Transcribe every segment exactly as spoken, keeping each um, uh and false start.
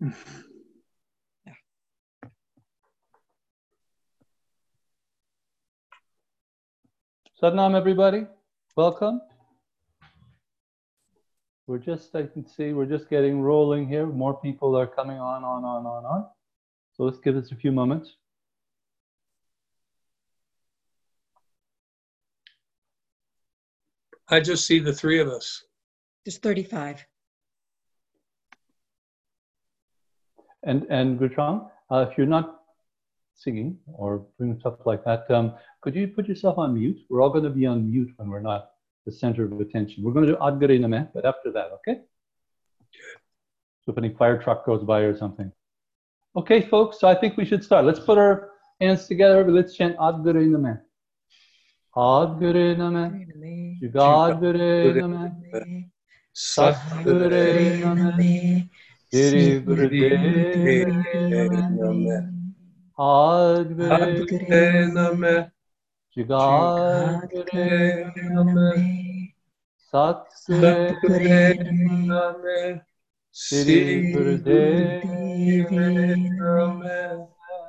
Yeah. Satnam, everybody. Welcome. We're just, I can see, we're just getting rolling here. More people are coming on, on, on, on, on. So let's give this a few moments. I just see the three of us. There's thirty-five. And, and Guchang, uh, if you're not singing or doing stuff like that, um, could you put yourself on mute? We're all going to be on mute when we're not the center of attention. We're going to do Ad Gare Namah, but after that, okay? So if any fire truck goes by or something. Okay, folks, so I think we should start. Let's put our hands together. Let's chant Ad Gare Namah. Ad Gare Namah. Jugad Gare Namah. Sat Gare Namah. Sri Gurudev Namah. Ad Gare Namah. Jugad Gare Namah. Sat Gare Namah. Sri Gurudev Namah.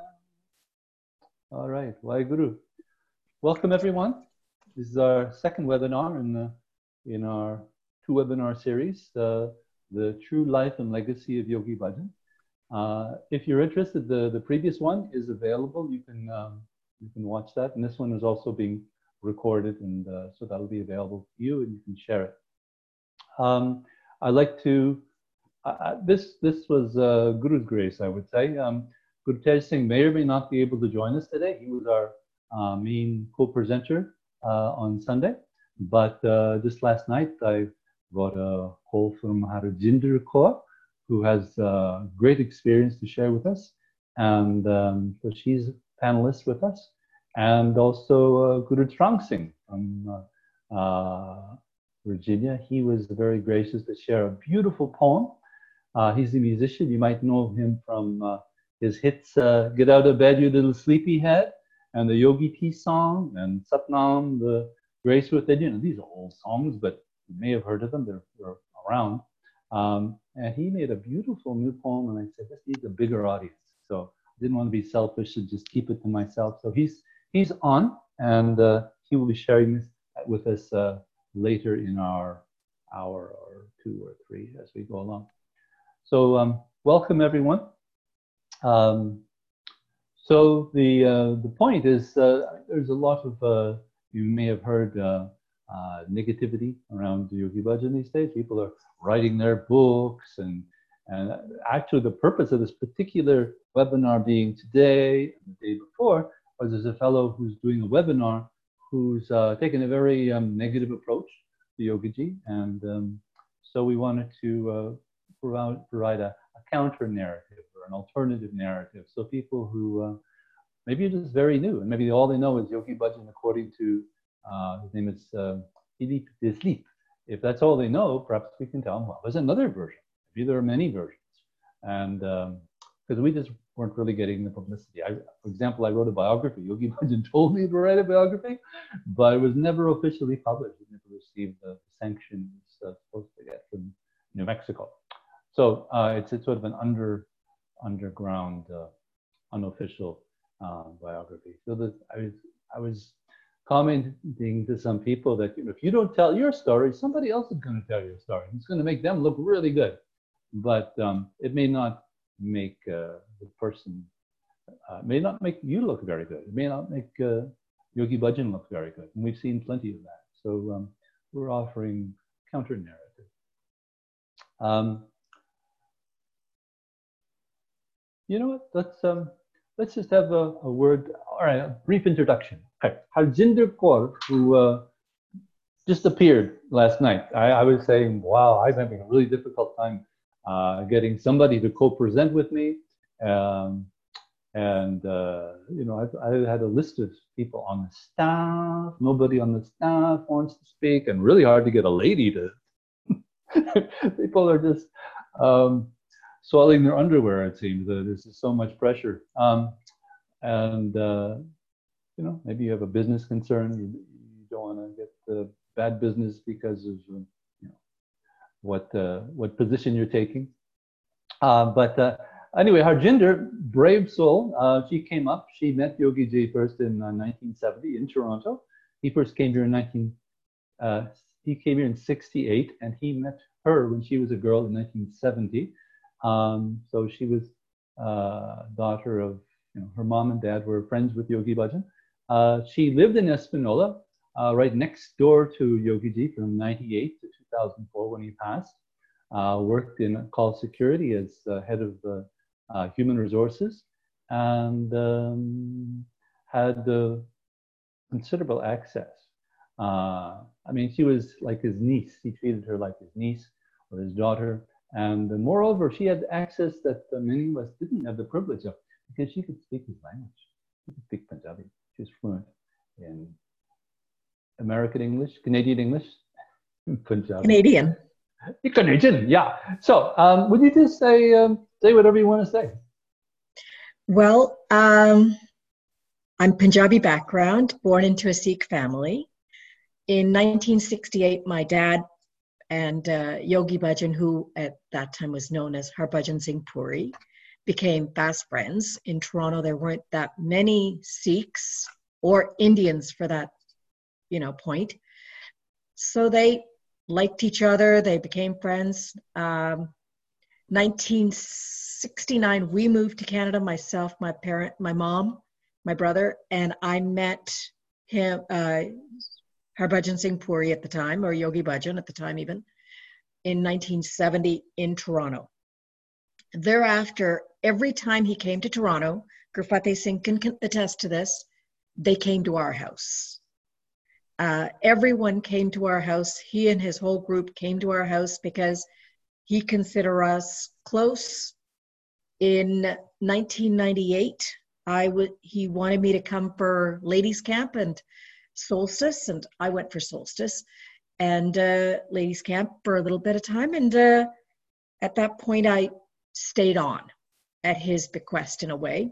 All right, Waheguru. Welcome everyone. This is our second webinar in the in our two webinar series, uh, the True Life and Legacy of Yogi Bhajan. Uh, if you're interested, the the previous one is available. You can um, you can watch that, and this one is also being recorded, and uh, so that'll be available to you, and you can share it. Um, I'd like to. Uh, this this was uh, Guru's grace, I would say. Um, Guru Tej Singh may or may not be able to join us today. He was our uh, main co-presenter uh, on Sunday, but uh, just last night I got a call from Harajinder Kaur, who has uh, great experience to share with us, and um, so she's a panelist with us, and also uh, Guru Trang Singh from uh, uh, Virginia. He was very gracious to share a beautiful poem. Uh, he's a musician. You might know him from uh, his hits, uh, Get Out of Bed, You Little Sleepyhead, and the Yogi Tea song, and Satnam, the Grace Within You. These are old songs, but you may have heard of them. They're, they're around. Um, and he made a beautiful new poem, and I said, this needs a bigger audience. So I didn't want to be selfish and just keep it to myself. So he's, he's on, and uh, he will be sharing this with us uh, later in our hour or two or three as we go along. So um, welcome everyone. Um, so the uh, the point is uh, there's a lot of uh, you may have heard uh, uh, negativity around Yogi Bhajan these days. People are writing their books, and and actually the purpose of this particular webinar being today and the day before was there's a fellow who's doing a webinar who's uh, taken a very um, negative approach to Yogi, and um, so we wanted to uh, provide, provide a, a counter narrative or an alternative narrative. So people who uh, maybe are just very new and maybe all they know is Yogi Bhajan according to, uh, his name is uh, Philippe Deslip. If that's all they know, perhaps we can tell them, well, there's another version. Maybe there are many versions. And because um, we just weren't really getting the publicity. I, for example, I wrote a biography. Yogi Bhajan told me to write a biography, but it was never officially published. It never received the sanction it's uh, supposed to get from New Mexico. So uh, it's, it's sort of an under, underground, uh, unofficial uh, biography. So that I was, I was commenting to some people that, you know, if you don't tell your story, somebody else is going to tell your story. It's going to make them look really good, but um, it may not make uh, the person, uh, may not make you look very good. It may not make uh, Yogi Bhajan look very good. And we've seen plenty of that. So um, we're offering counter narrative. Um, You know what? Let's um, let's just have a, a word. All right, a brief introduction. Okay. Harjinder Kaur, who uh, just appeared last night. I, I was saying, wow, I'm having a really difficult time uh, getting somebody to co-present with me, um, and uh, you know, I've, I had a list of people on the staff. Nobody on the staff wants to speak, and really hard to get a lady to. People are just. Um, swelling their underwear, it seems. Uh, there's just so much pressure. Um, and, uh, you know, maybe you have a business concern. You, you don't want to get the bad business because of, uh, you know, what, uh, what position you're taking. Uh, but uh, anyway, Harjinder, brave soul, uh, she came up. She met Yogi Ji first in uh, nineteen seventy in Toronto. He first came here in nineteen. Uh, he came here in sixty-eight, and he met her when she was a girl in nineteen seventy. Um, so she was uh, daughter of, you know, her mom and dad were friends with Yogi Bhajan. Uh, she lived in Espanola, uh, right next door to Yogi Ji from ninety-eight to two thousand four when he passed. Uh, worked in call security as uh, head of the uh, human resources, and um, had uh, considerable access. Uh, I mean, she was like his niece. He treated her like his niece or his daughter. And uh, moreover, she had access that uh, many of us didn't have the privilege of, because she could speak his language. She could speak Punjabi. She was fluent in American English, Canadian English, Punjabi. Canadian. Canadian, yeah. So um, would you just say, um, say whatever you want to say? Well, um, I'm Punjabi background, born into a Sikh family. In nineteen sixty-eight, my dad and uh, Yogi Bhajan, who at that time was known as Harbhajan Singh Puri, became fast friends. In Toronto, there weren't that many Sikhs or Indians for that, you know, point. So they liked each other. They became friends. Um, nineteen sixty-nine, we moved to Canada, myself, my parent, my mom, my brother, and I met him, uh, Harbhajan Singh Puri at the time, or Yogi Bhajan at the time even, in nineteen seventy in Toronto. Thereafter, every time he came to Toronto, Gurfateh Singh can attest to this, they came to our house. Uh, everyone came to our house. He and his whole group came to our house because he considered us close. In nineteen ninety-eight, I would, he wanted me to come for ladies camp and solstice, and I went for solstice and uh, ladies camp for a little bit of time. And uh, at that point, I stayed on at his bequest in a way.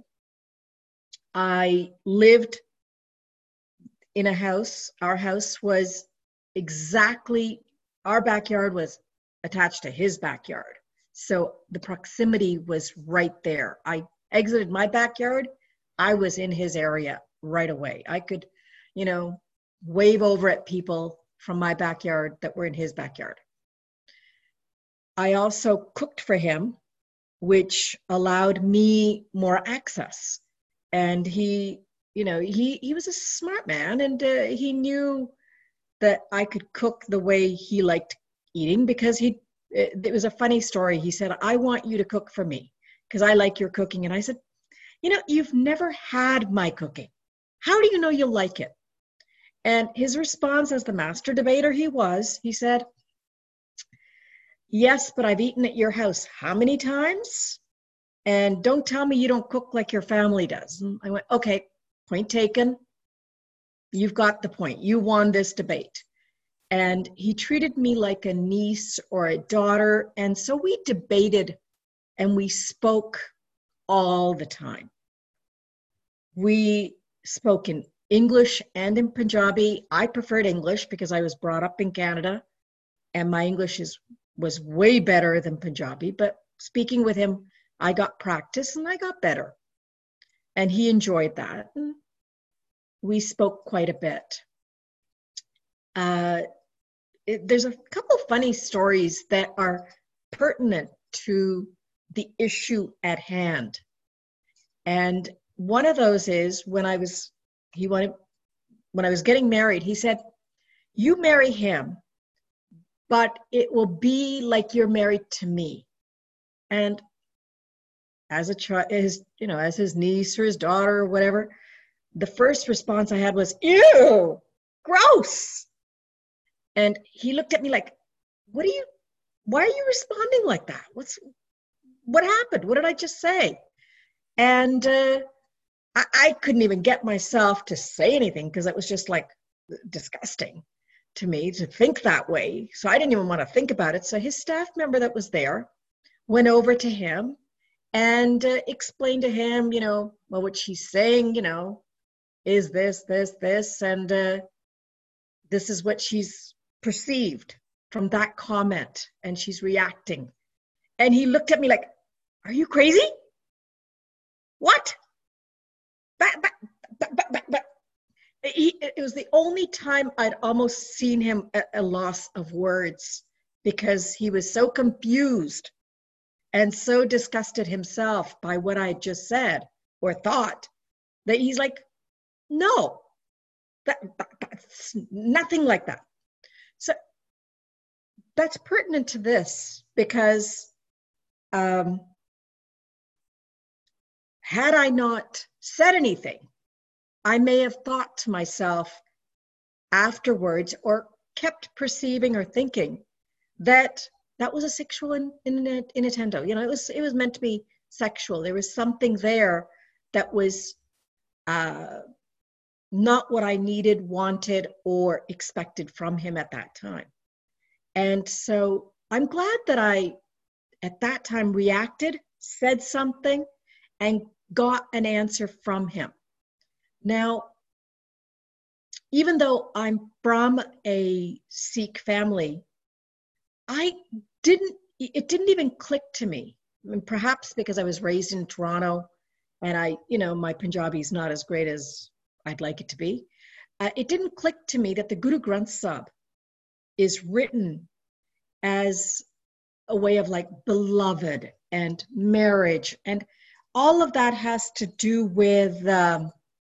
I lived in a house. Our house was exactly, our backyard was attached to his backyard. So the proximity was right there. I exited my backyard, I was in his area right away. I could, you know, wave over at people from my backyard that were in his backyard. I also cooked for him, which allowed me more access. And he, you know, he, he was a smart man, and uh, he knew that I could cook the way he liked eating, because he, it, it was a funny story. He said, I want you to cook for me because I like your cooking. And I said, you know, you've never had my cooking. How do you know you'll like it? And his response, as the master debater he was, he said, yes, but I've eaten at your house how many times? And don't tell me you don't cook like your family does. And I went, okay, point taken. You've got the point. You won this debate. And he treated me like a niece or a daughter. And so we debated and we spoke all the time. We spoke in English and in Punjabi. I preferred English because I was brought up in Canada and my English is, was way better than Punjabi. But speaking with him, I got practice and I got better. And he enjoyed that. And we spoke quite a bit. Uh, it, there's a couple funny stories that are pertinent to the issue at hand. And one of those is when I was, he wanted, when I was getting married, he said, you marry him, but it will be like you're married to me. And as a child, his, you know, as his niece or his daughter or whatever, the first response I had was, ew, gross. And he looked at me like, what are you, why are you responding like that? What's, what happened? What did I just say? And uh, I, I couldn't even get myself to say anything because it was just like disgusting to me to think that way. So I didn't even want to think about it. So his staff member that was there went over to him and uh, explained to him, you know, well, what she's saying, you know, is this, this, this, and uh, this is what she's perceived from that comment, and she's reacting. And he looked at me like, are you crazy? What? But, but, but, but, but, but. He, it was the only time I'd almost seen him at a loss of words, because he was so confused and so disgusted himself by what I just said or thought, that he's like, no, that, that, that's nothing like that. So that's pertinent to this, because um, had I not said anything, I may have thought to myself afterwards, or kept perceiving or thinking, that that was a sexual in, in, innuendo. You know, it was it was meant to be sexual. There was something there that was uh, not what I needed, wanted, or expected from him at that time. And so I'm glad that I, at that time, reacted, said something, and got an answer from him. Now, even though I'm from a Sikh family, I didn't, it didn't even click to me. I mean, perhaps because I was raised in Toronto and I, you know, my Punjabi is not as great as I'd like it to be. Uh, it didn't click to me that the Guru Granth Sahib is written as a way of like beloved and marriage. And all of that has to do with um,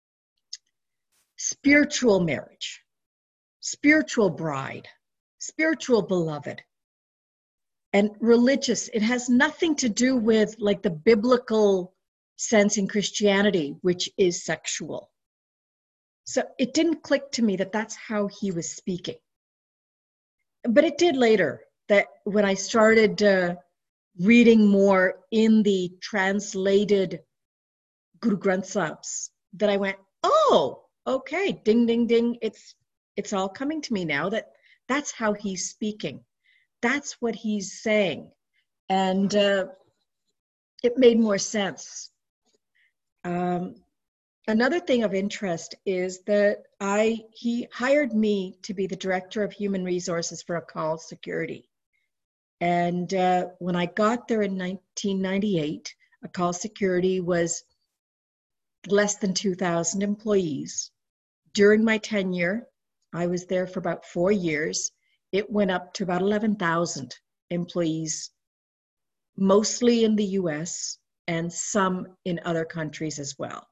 spiritual marriage, spiritual bride, spiritual beloved. And religious, it has nothing to do with like the biblical sense in Christianity, which is sexual. So it didn't click to me that that's how he was speaking. But it did later, that when I started uh, reading more in the translated Guru Granth Sahibs, that I went, oh, okay, ding, ding, ding. It's, it's all coming to me now that that's how he's speaking. That's what he's saying. And uh, it made more sense. Um, another thing of interest is that I he hired me to be the director of human resources for Akal Security. And uh, when I got there in nineteen ninety-eight, Akal Security was less than two thousand employees. During my tenure, I was there for about four years. It went up to about eleven thousand employees, mostly in the U S and some in other countries as well.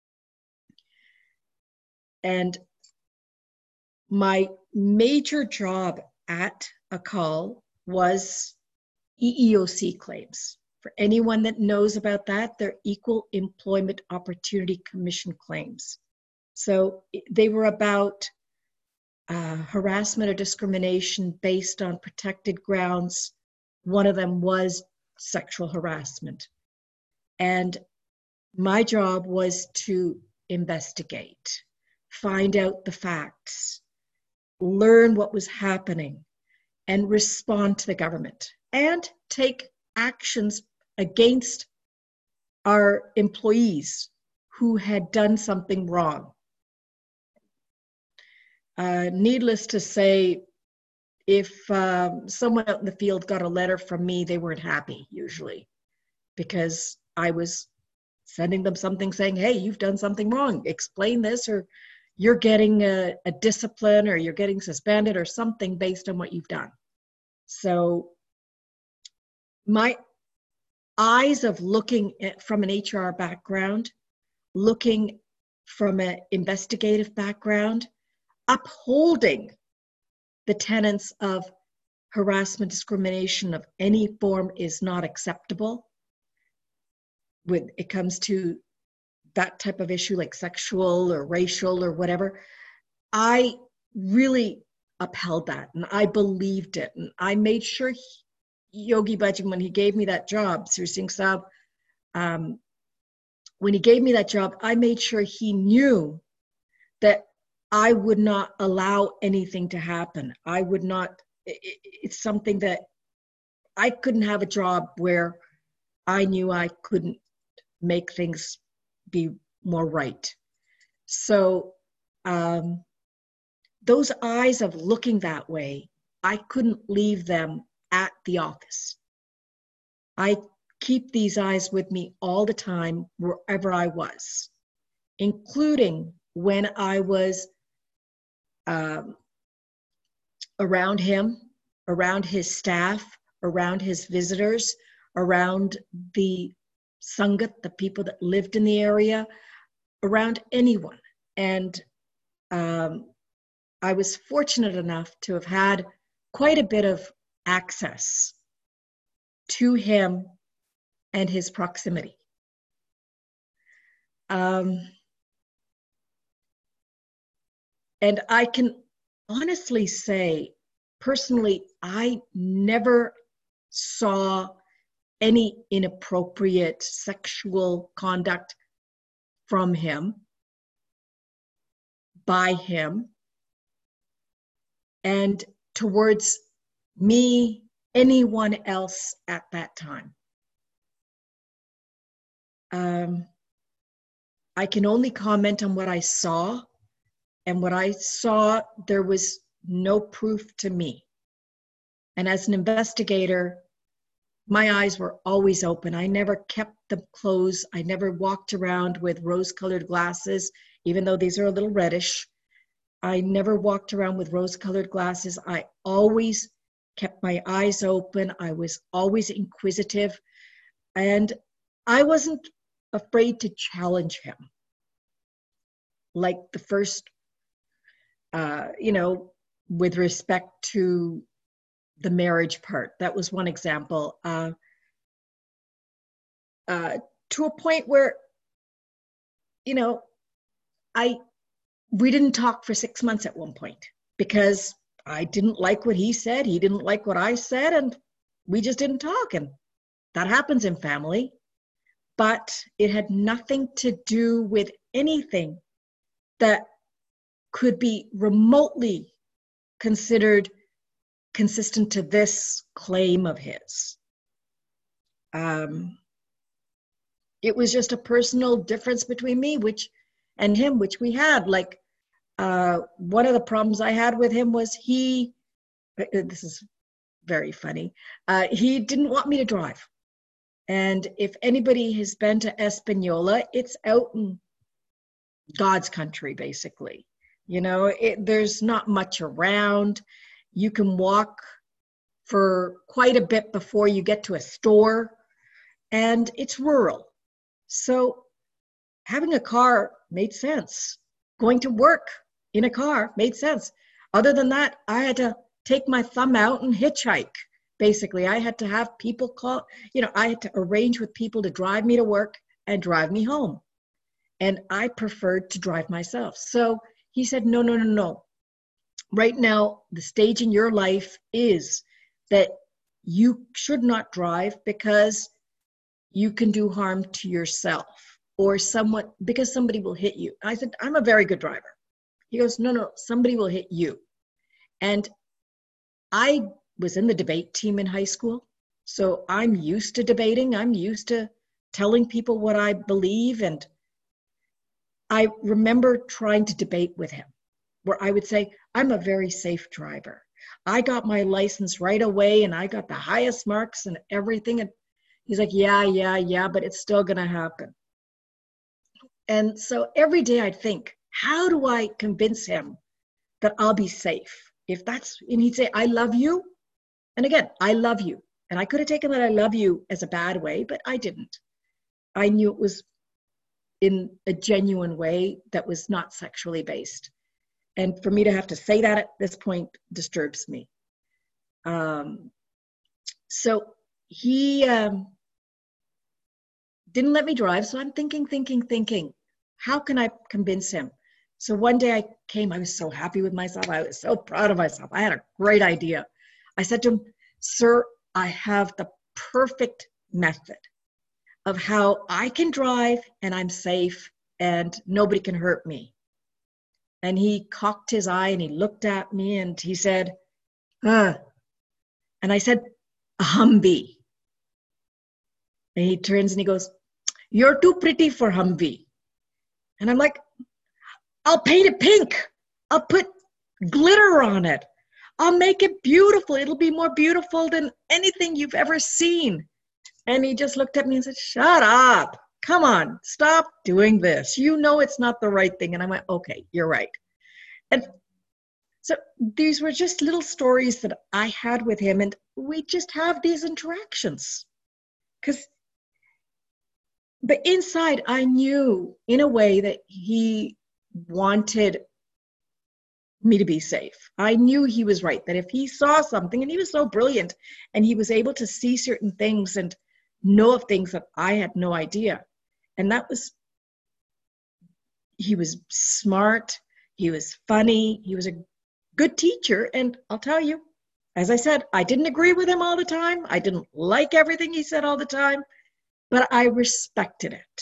And my major job at Akal was E E O C claims. For anyone that knows about that, they're Equal Employment Opportunity Commission claims. So they were about Uh, harassment or discrimination based on protected grounds. One of them was sexual harassment. And my job was to investigate, find out the facts, learn what was happening, and respond to the government, and take actions against our employees who had done something wrong. Uh, needless to say, if um, someone out in the field got a letter from me, they weren't happy usually, because I was sending them something saying, hey, you've done something wrong, explain this, or you're getting a, a discipline, or you're getting suspended or something based on what you've done. So my eyes of looking at, from an H R background, looking from an investigative background, upholding the tenets of harassment, discrimination of any form is not acceptable when it comes to that type of issue, like sexual or racial or whatever. I really upheld that, and I believed it, and I made sure he, Yogi Bhajan, when he gave me that job, Sri Singh Saab, um, when he gave me that job, I made sure he knew that I would not allow anything to happen. I would not, it, it's something that I couldn't have a job where I knew I couldn't make things be more right. So um, those eyes of looking that way, I couldn't leave them at the office. I keep these eyes with me all the time, wherever I was, including when I was um, around him, around his staff, around his visitors, around the Sangat, the people that lived in the area, around anyone. And um, I was fortunate enough to have had quite a bit of access to him and his proximity. Um, and I can honestly say, personally, I never saw any inappropriate sexual conduct from him, by him, and towards me, anyone else at that time. Um, I can only comment on what I saw, and what I saw, there was no proof to me. And as an investigator, my eyes were always open. I never kept them closed. I never walked around with rose-colored glasses, even though these are a little reddish. I never walked around with rose-colored glasses. I always kept my eyes open. I was always inquisitive. And I wasn't afraid to challenge him. Like the first, uh, you know, with respect to the marriage part. That was one example. Uh, uh, to a point where, you know, I we didn't talk for six months at one point because I didn't like what he said. He didn't like what I said, and we just didn't talk. And that happens in family. But it had nothing to do with anything that could be remotely considered consistent to this claim of his. Um, it was just a personal difference between me, which and him, which we had. Like uh, one of the problems I had with him was he. This is very funny. Uh, he didn't want me to drive, and if anybody has been to Espanola, it's out in God's country, basically. You know, it, there's not much around. You can walk for quite a bit before you get to a store, and it's rural. So having a car made sense. Going to work in a car made sense. Other than that, I had to take my thumb out and hitchhike. Basically, I had to have people call, you know, I had to arrange with people to drive me to work and drive me home. And I preferred to drive myself. So he said, no, no, no, no. Right now, the stage in your life is that you should not drive because you can do harm to yourself or someone, because somebody will hit you. I said, I'm a very good driver. He goes, no, no, somebody will hit you. And I was in the debate team in high school. So I'm used to debating. I'm used to telling people what I believe. And I remember trying to debate with him, where I would say, I'm a very safe driver. I got my license right away and I got the highest marks and everything. And he's like, yeah, yeah, yeah, but it's still going to happen. And so every day I'd think, how do I convince him that I'll be safe? If that's, and he'd say, I love you. And again, I love you. And I could have taken that I love you as a bad way, but I didn't. I knew it was in a genuine way that was not sexually based. And for me to have to say that at this point disturbs me. Um, so he um, didn't let me drive. So I'm thinking, thinking, thinking, how can I convince him? So one day I came, I was so happy with myself. I was so proud of myself. I had a great idea. I said to him, sir, I have the perfect method of how I can drive and I'm safe and nobody can hurt me. And he cocked his eye and he looked at me and he said, ah. And I said, a Humvee. And he turns and he goes, you're too pretty for Humvee. And I'm like, I'll paint it pink. I'll put glitter on it. I'll make it beautiful. It'll be more beautiful than anything you've ever seen. And he just looked at me and said, shut up. Come on, stop doing this. You know it's not the right thing. And I went, okay, you're right. And so these were just little stories that I had with him, and we just have these interactions. Because, but inside, I knew in a way that he wanted me to be safe. I knew he was right, that if he saw something, and he was so brilliant, and he was able to see certain things and know of things that I had no idea. And that was, he was smart, he was funny, he was a good teacher. And I'll tell you, as I said, I didn't agree with him all the time. I didn't like everything he said all the time, but I respected it.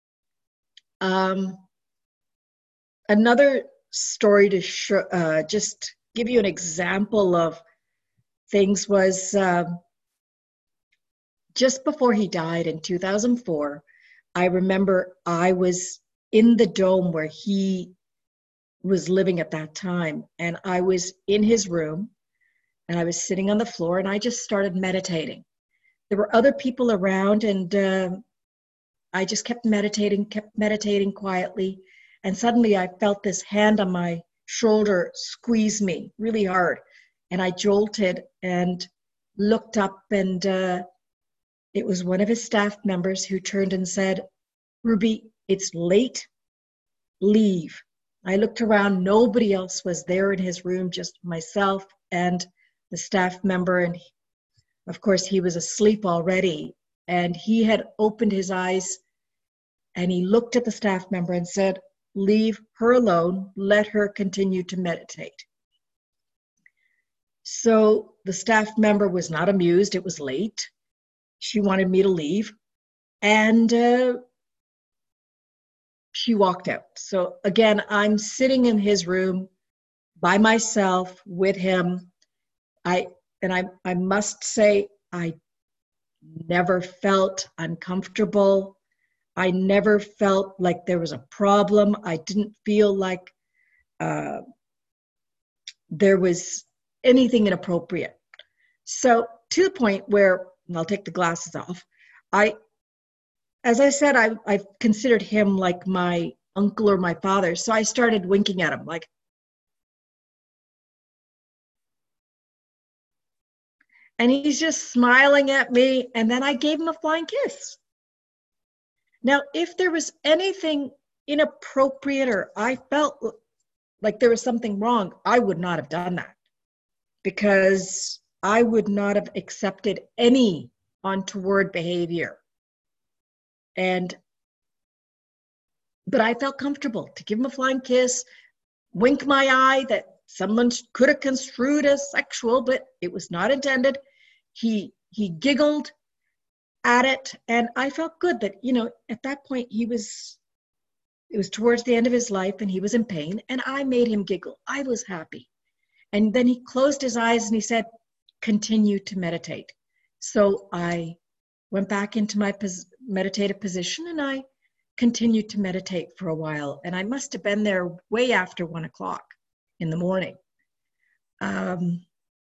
Um, another story to sh- uh, just give you an example of things was uh, just before he died in two thousand four, I remember I was in the dome where he was living at that time, and I was in his room, and I was sitting on the floor, and I just started meditating. There were other people around, and uh, I just kept meditating, kept meditating quietly, and suddenly I felt this hand on my shoulder squeeze me really hard, and I jolted and looked up, and uh, it was one of his staff members who turned and said, Ruby, it's late, leave. I looked around, nobody else was there in his room, just myself and the staff member. And he, of course, he was asleep already. And he had opened his eyes and he looked at the staff member and said, leave her alone, let her continue to meditate. So the staff member was not amused, it was late. She wanted me to leave. And uh, she walked out. So again, I'm sitting in his room by myself with him. I and I, I must say, I never felt uncomfortable. I never felt like there was a problem. I didn't feel like uh, there was anything inappropriate. So to the point where, and I'll take the glasses off, I As I said, I, I've considered him like my uncle or my father. So I started winking at him like, and he's just smiling at me. And then I gave him a flying kiss. Now, if there was anything inappropriate or I felt like there was something wrong, I would not have done that, because I would not have accepted any untoward behavior. And, but I felt comfortable to give him a flying kiss, wink my eye that someone could have construed as sexual, but it was not intended. He, he giggled at it, and I felt good that, you know, at that point he was, it was towards the end of his life and he was in pain, and I made him giggle. I was happy. And then he closed his eyes and he said, continue to meditate. So I went back into my pos- meditative position and I continued to meditate for a while. And I must have been there way after one o'clock in the morning. Um,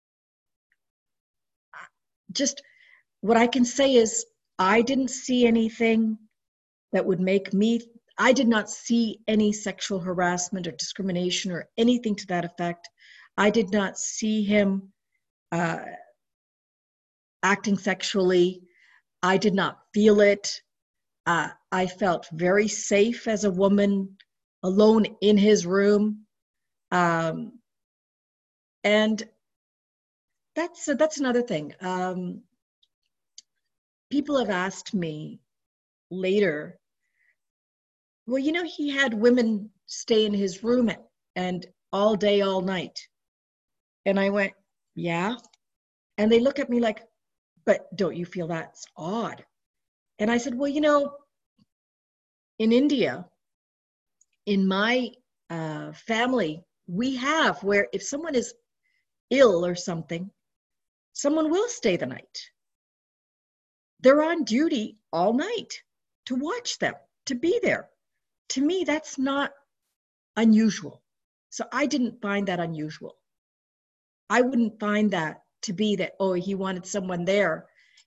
just what I can say is I didn't see anything that would make me, I did not see any sexual harassment or discrimination or anything to that effect. I did not see him uh, acting sexually. I did not feel it. Uh, I felt very safe as a woman alone in his room. Um, and that's, uh, that's another thing. Um, people have asked me later, well, you know, he had women stay in his room and all day, all night. And I went, yeah. And they look at me like, but don't you feel that's odd? And I said, well, you know, in India, in my uh, family, we have where if someone is ill or something, someone will stay the night. They're on duty all night to watch them, to be there. To me, that's not unusual. So I didn't find that unusual. I wouldn't find that to be that, oh, he wanted someone there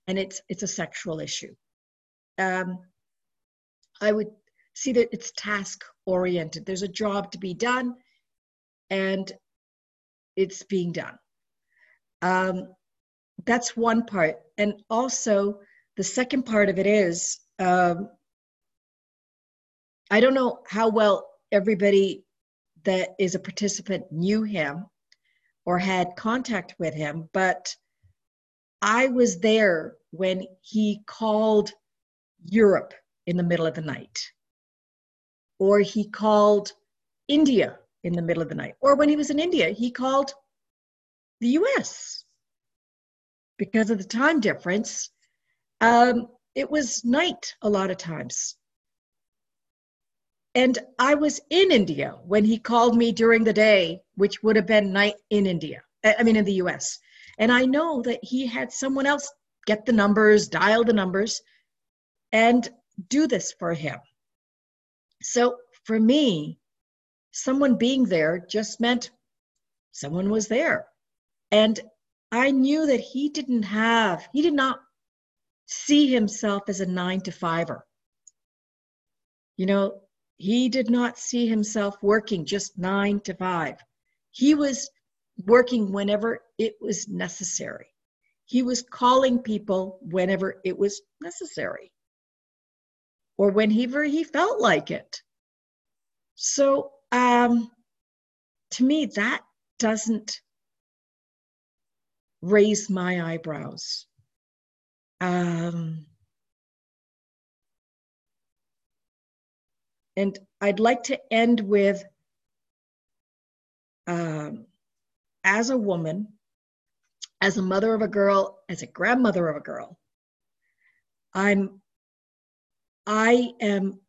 and it's it's a sexual issue. Um, I would see that it's task oriented. There's a job to be done, and it's being done. Um, that's one part. And also, the second part of it is, um, I don't know how well everybody that is a participant knew him or had contact with him, but I was there when he called Europe in the middle of the night, or he called India in the middle of the night, or when he was in India, he called the U S because of the time difference. Um, it was night a lot of times. And I was in India when he called me during the day, which would have been night in India, I mean, in the U S. And I know that he had someone else get the numbers, dial the numbers, and do this for him. So for me, someone being there just meant someone was there. And I knew that he didn't have, he did not see himself as a nine to fiver. You know, he did not see himself working just nine to five. He was working whenever it was necessary. He was calling people whenever it was necessary, or whenever he felt like it. So um, to me, that doesn't raise my eyebrows. Um, and I'd like to end with, um, as a woman, as a mother of a girl, as a grandmother of a girl, I'm, I am,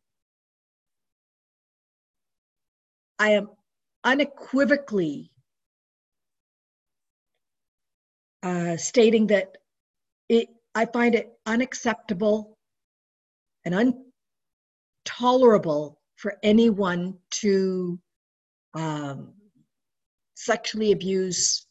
I am unequivocally uh, stating that it, I find it unacceptable and intolerable for anyone to um, sexually abuse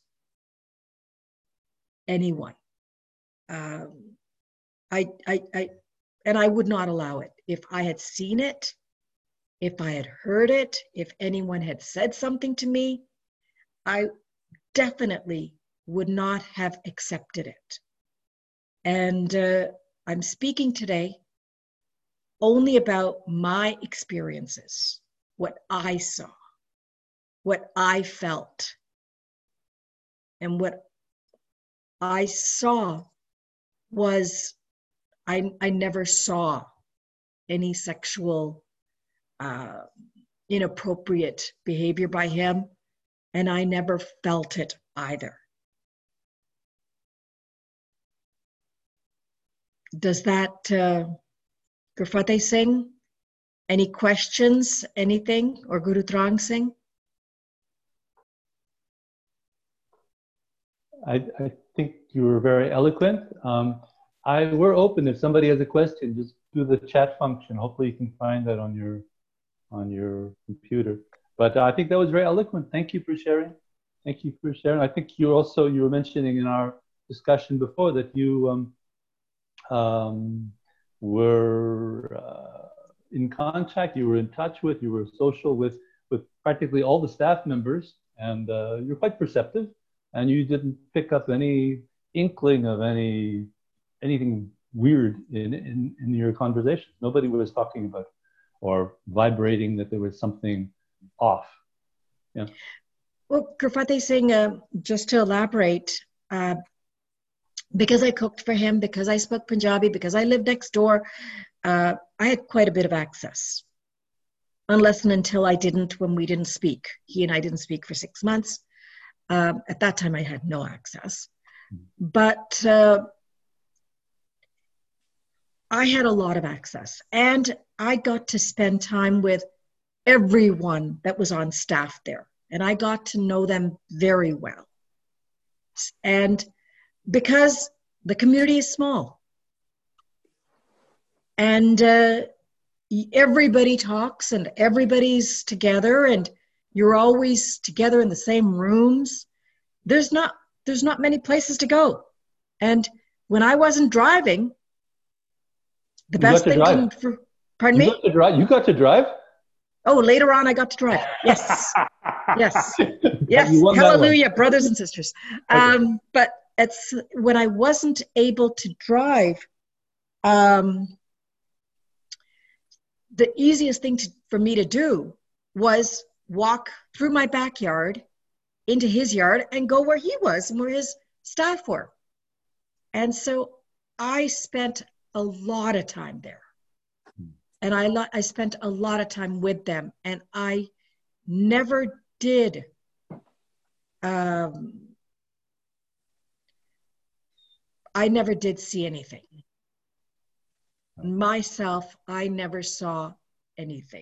anyone. Um, I, I, I, and I would not allow it. If I had seen it, if I had heard it, if anyone had said something to me, I definitely would not have accepted it. And uh, I'm speaking today only about my experiences, what I saw, what I felt, and what I saw was I, I never saw any sexual uh, inappropriate behavior by him, and I never felt it either. Does that, uh, Gurfateh Singh, any questions, anything, or Guru Trang Singh? I, I think you were very eloquent. Um, I we're open. If somebody has a question, just do the chat function. Hopefully you can find that on your on your computer. But uh, I think that was very eloquent. Thank you for sharing. Thank you for sharing. I think you also you were mentioning in our discussion before that you um, um, were uh, in contact, you were in touch with, you were social with with practically all the staff members, and uh, you're quite perceptive. And you didn't pick up any inkling of any anything weird in, in, in your conversations. Nobody was talking about or vibrating that there was something off. Yeah. Well, Gurfateh Singh, uh, just to elaborate, uh, because I cooked for him, because I spoke Punjabi, because I lived next door, uh, I had quite a bit of access. Unless and until I didn't when we didn't speak. He and I didn't speak for six months. Um, at that time, I had no access. But uh, I had a lot of access. And I got to spend time with everyone that was on staff there. And I got to know them very well. And because the community is small. And uh, everybody talks and everybody's together and you're always together in the same rooms. There's not, there's not many places to go. And when I wasn't driving, the You best got to thing drive. can, for, pardon You me? got to drive. You got to drive. Oh, later on I got to drive. Yes. Yes. Yes. You won that one. Hallelujah, brothers and sisters. Okay. Um, but it's when I wasn't able to drive, um, the easiest thing to, for me to do was walk through my backyard into his yard and go where he was and where his staff were. And so I spent a lot of time there. And I, lo- I spent a lot of time with them. And I never did um, I never did see anything. Myself, I never saw anything.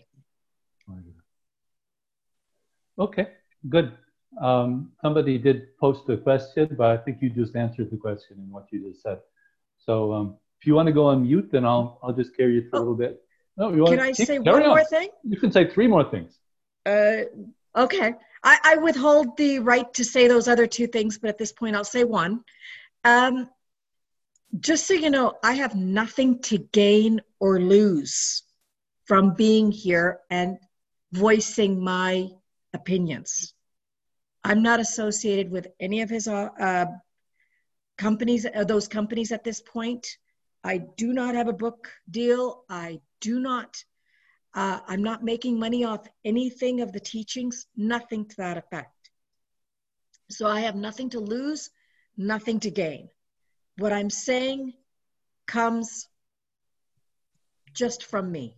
Okay, good. Um, somebody did post a question, but I think you just answered the question in what you just said. So um, if you want to go on mute, then I'll I'll just carry you through Oh, a little bit. No, you want can I keep, say carry one on. more thing? You can say three more things. Uh, okay. I, I withhold the right to say those other two things, but at this point I'll say one. Um, just so you know, I have nothing to gain or lose from being here and voicing my opinions. I'm not associated with any of his uh, companies, uh, those companies at this point. I do not have a book deal. I do not, uh, I'm not making money off anything of the teachings, nothing to that effect. So I have nothing to lose, nothing to gain. What I'm saying comes just from me.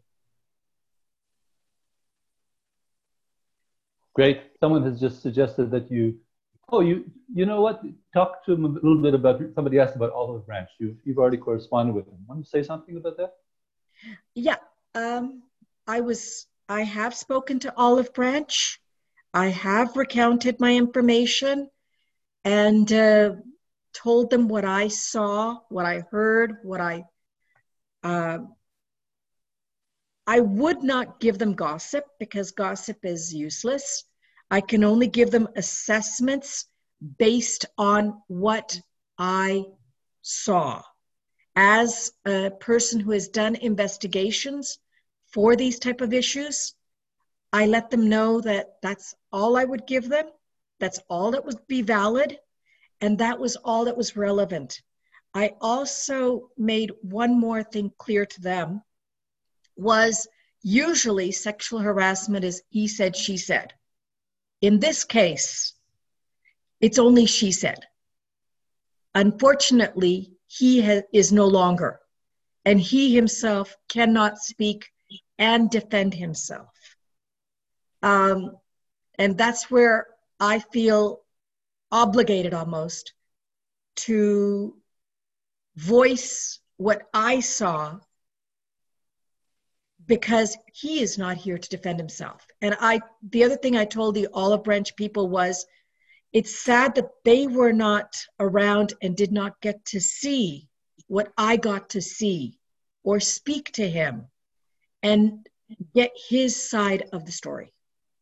Great. Someone has just suggested that you, oh, you you know what? Talk to him a little bit about, somebody asked about Olive Branch. You've, you've already corresponded with him. Want to say something about that? Yeah, um, I was, I have spoken to Olive Branch. I have recounted my information and uh, told them what I saw, what I heard, what I, uh, I would not give them gossip because gossip is useless. I can only give them assessments based on what I saw. As a person who has done investigations for these type of issues, I let them know that that's all I would give them. That's all that would be valid. And that was all that was relevant. I also made one more thing clear to them, was usually sexual harassment is he said, she said. In this case, it's only she said. Unfortunately, he ha- is no longer, and he himself cannot speak and defend himself. Um, and that's where I feel obligated almost to voice what I saw, because he is not here to defend himself. And I, the other thing I told the Olive Branch people was, it's sad that they were not around and did not get to see what I got to see or speak to him and get his side of the story.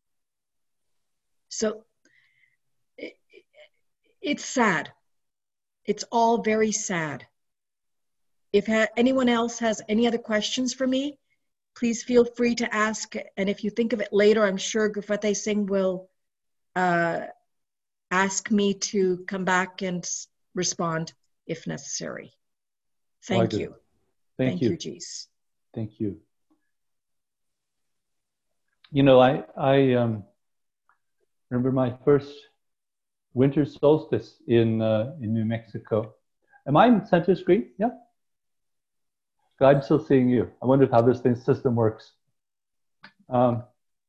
So it, it's sad. It's all very sad. If ha- anyone else has any other questions for me, please feel free to ask. And if you think of it later, I'm sure Gurfateh Singh will uh, ask me to come back and respond if necessary. Thank you. Thank, Thank you. you, Jeez. Thank you. You know, I, I um, remember my first winter solstice in, uh, in New Mexico. Am I in center screen? Yeah. I'm still seeing you. I wonder how this thing system works. Um,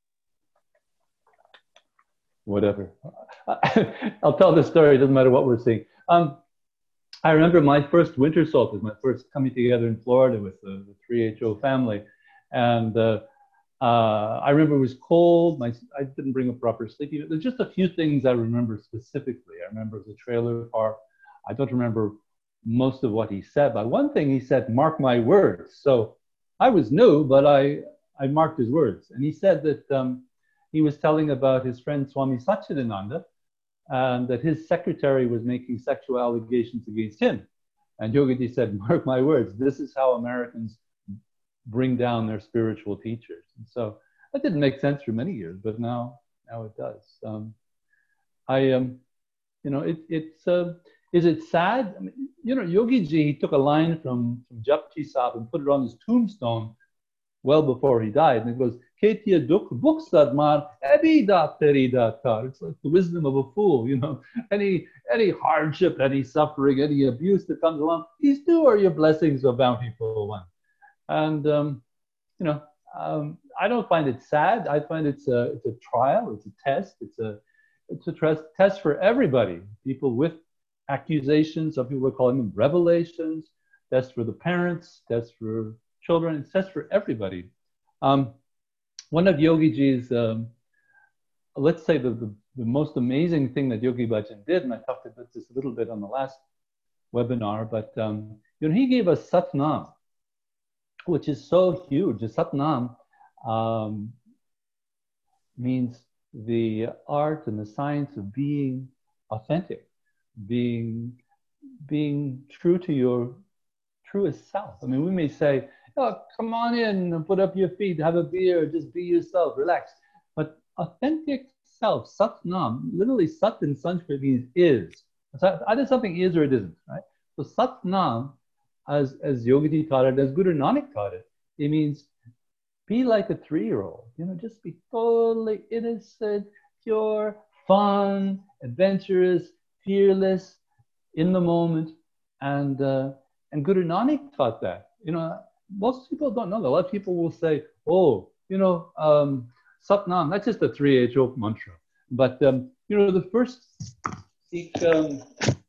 whatever. I'll tell the story. It doesn't matter what we're seeing. Um, I remember my first winter solstice, my first coming together in Florida with the, the three H O family. And uh, uh, I remember it was cold. My, I didn't bring a proper sleeping. There's just a few things I remember specifically. I remember it was a trailer park. I don't remember most of what he said, but one thing he said, mark my words. So I was new, but I, I marked his words. And he said that um, he was telling about his friend Swami Satchidananda, and that his secretary was making sexual allegations against him. And Yogiji said, mark my words, this is how Americans bring down their spiritual teachers. And so that didn't make sense for many years, but now, now it does. Um, I, um, you know, it, it's, uh, is it sad? I mean, you know, Yogiji, he took a line from, from Japji Sahib and put it on his tombstone well before he died. And it goes, Ketia duk buksad mar ebi da teri da tar. It's like the wisdom of a fool, you know. Any any hardship, any suffering, any abuse that comes along, these two are your blessings, O bountiful one. And, um, you know, um, I don't find it sad. I find it's a, it's a trial, it's a test, it's a, it's a test, test for everybody. People with accusations, some people are calling them revelations, test for the parents, test for children, it's test for everybody. Um, one of Yogiji's, um, let's say the, the, the most amazing thing that Yogi Bhajan did, and I talked about this a little bit on the last webinar, but um, you know, he gave us Satnam, which is so huge. Satnam um, means the art and the science of being authentic, being, being true to your truest self. I mean, we may say, oh, come on in, put up your feet, have a beer, just be yourself, relax. But authentic self, Satnam, literally Sat in Sanskrit means is. So either something is or it isn't, right? So Satnam, as, as Yogiji taught it, as Guru Nanak taught it, it means be like a three-year-old, you know, just be totally innocent, pure, fun, adventurous, fearless, in the moment. And, uh, and Guru Nanak taught that. You know, most people don't know that. A lot of people will say, oh, you know, um, Satnam, that's just a three-age-old mantra. But, um, you know, the first Sikh um,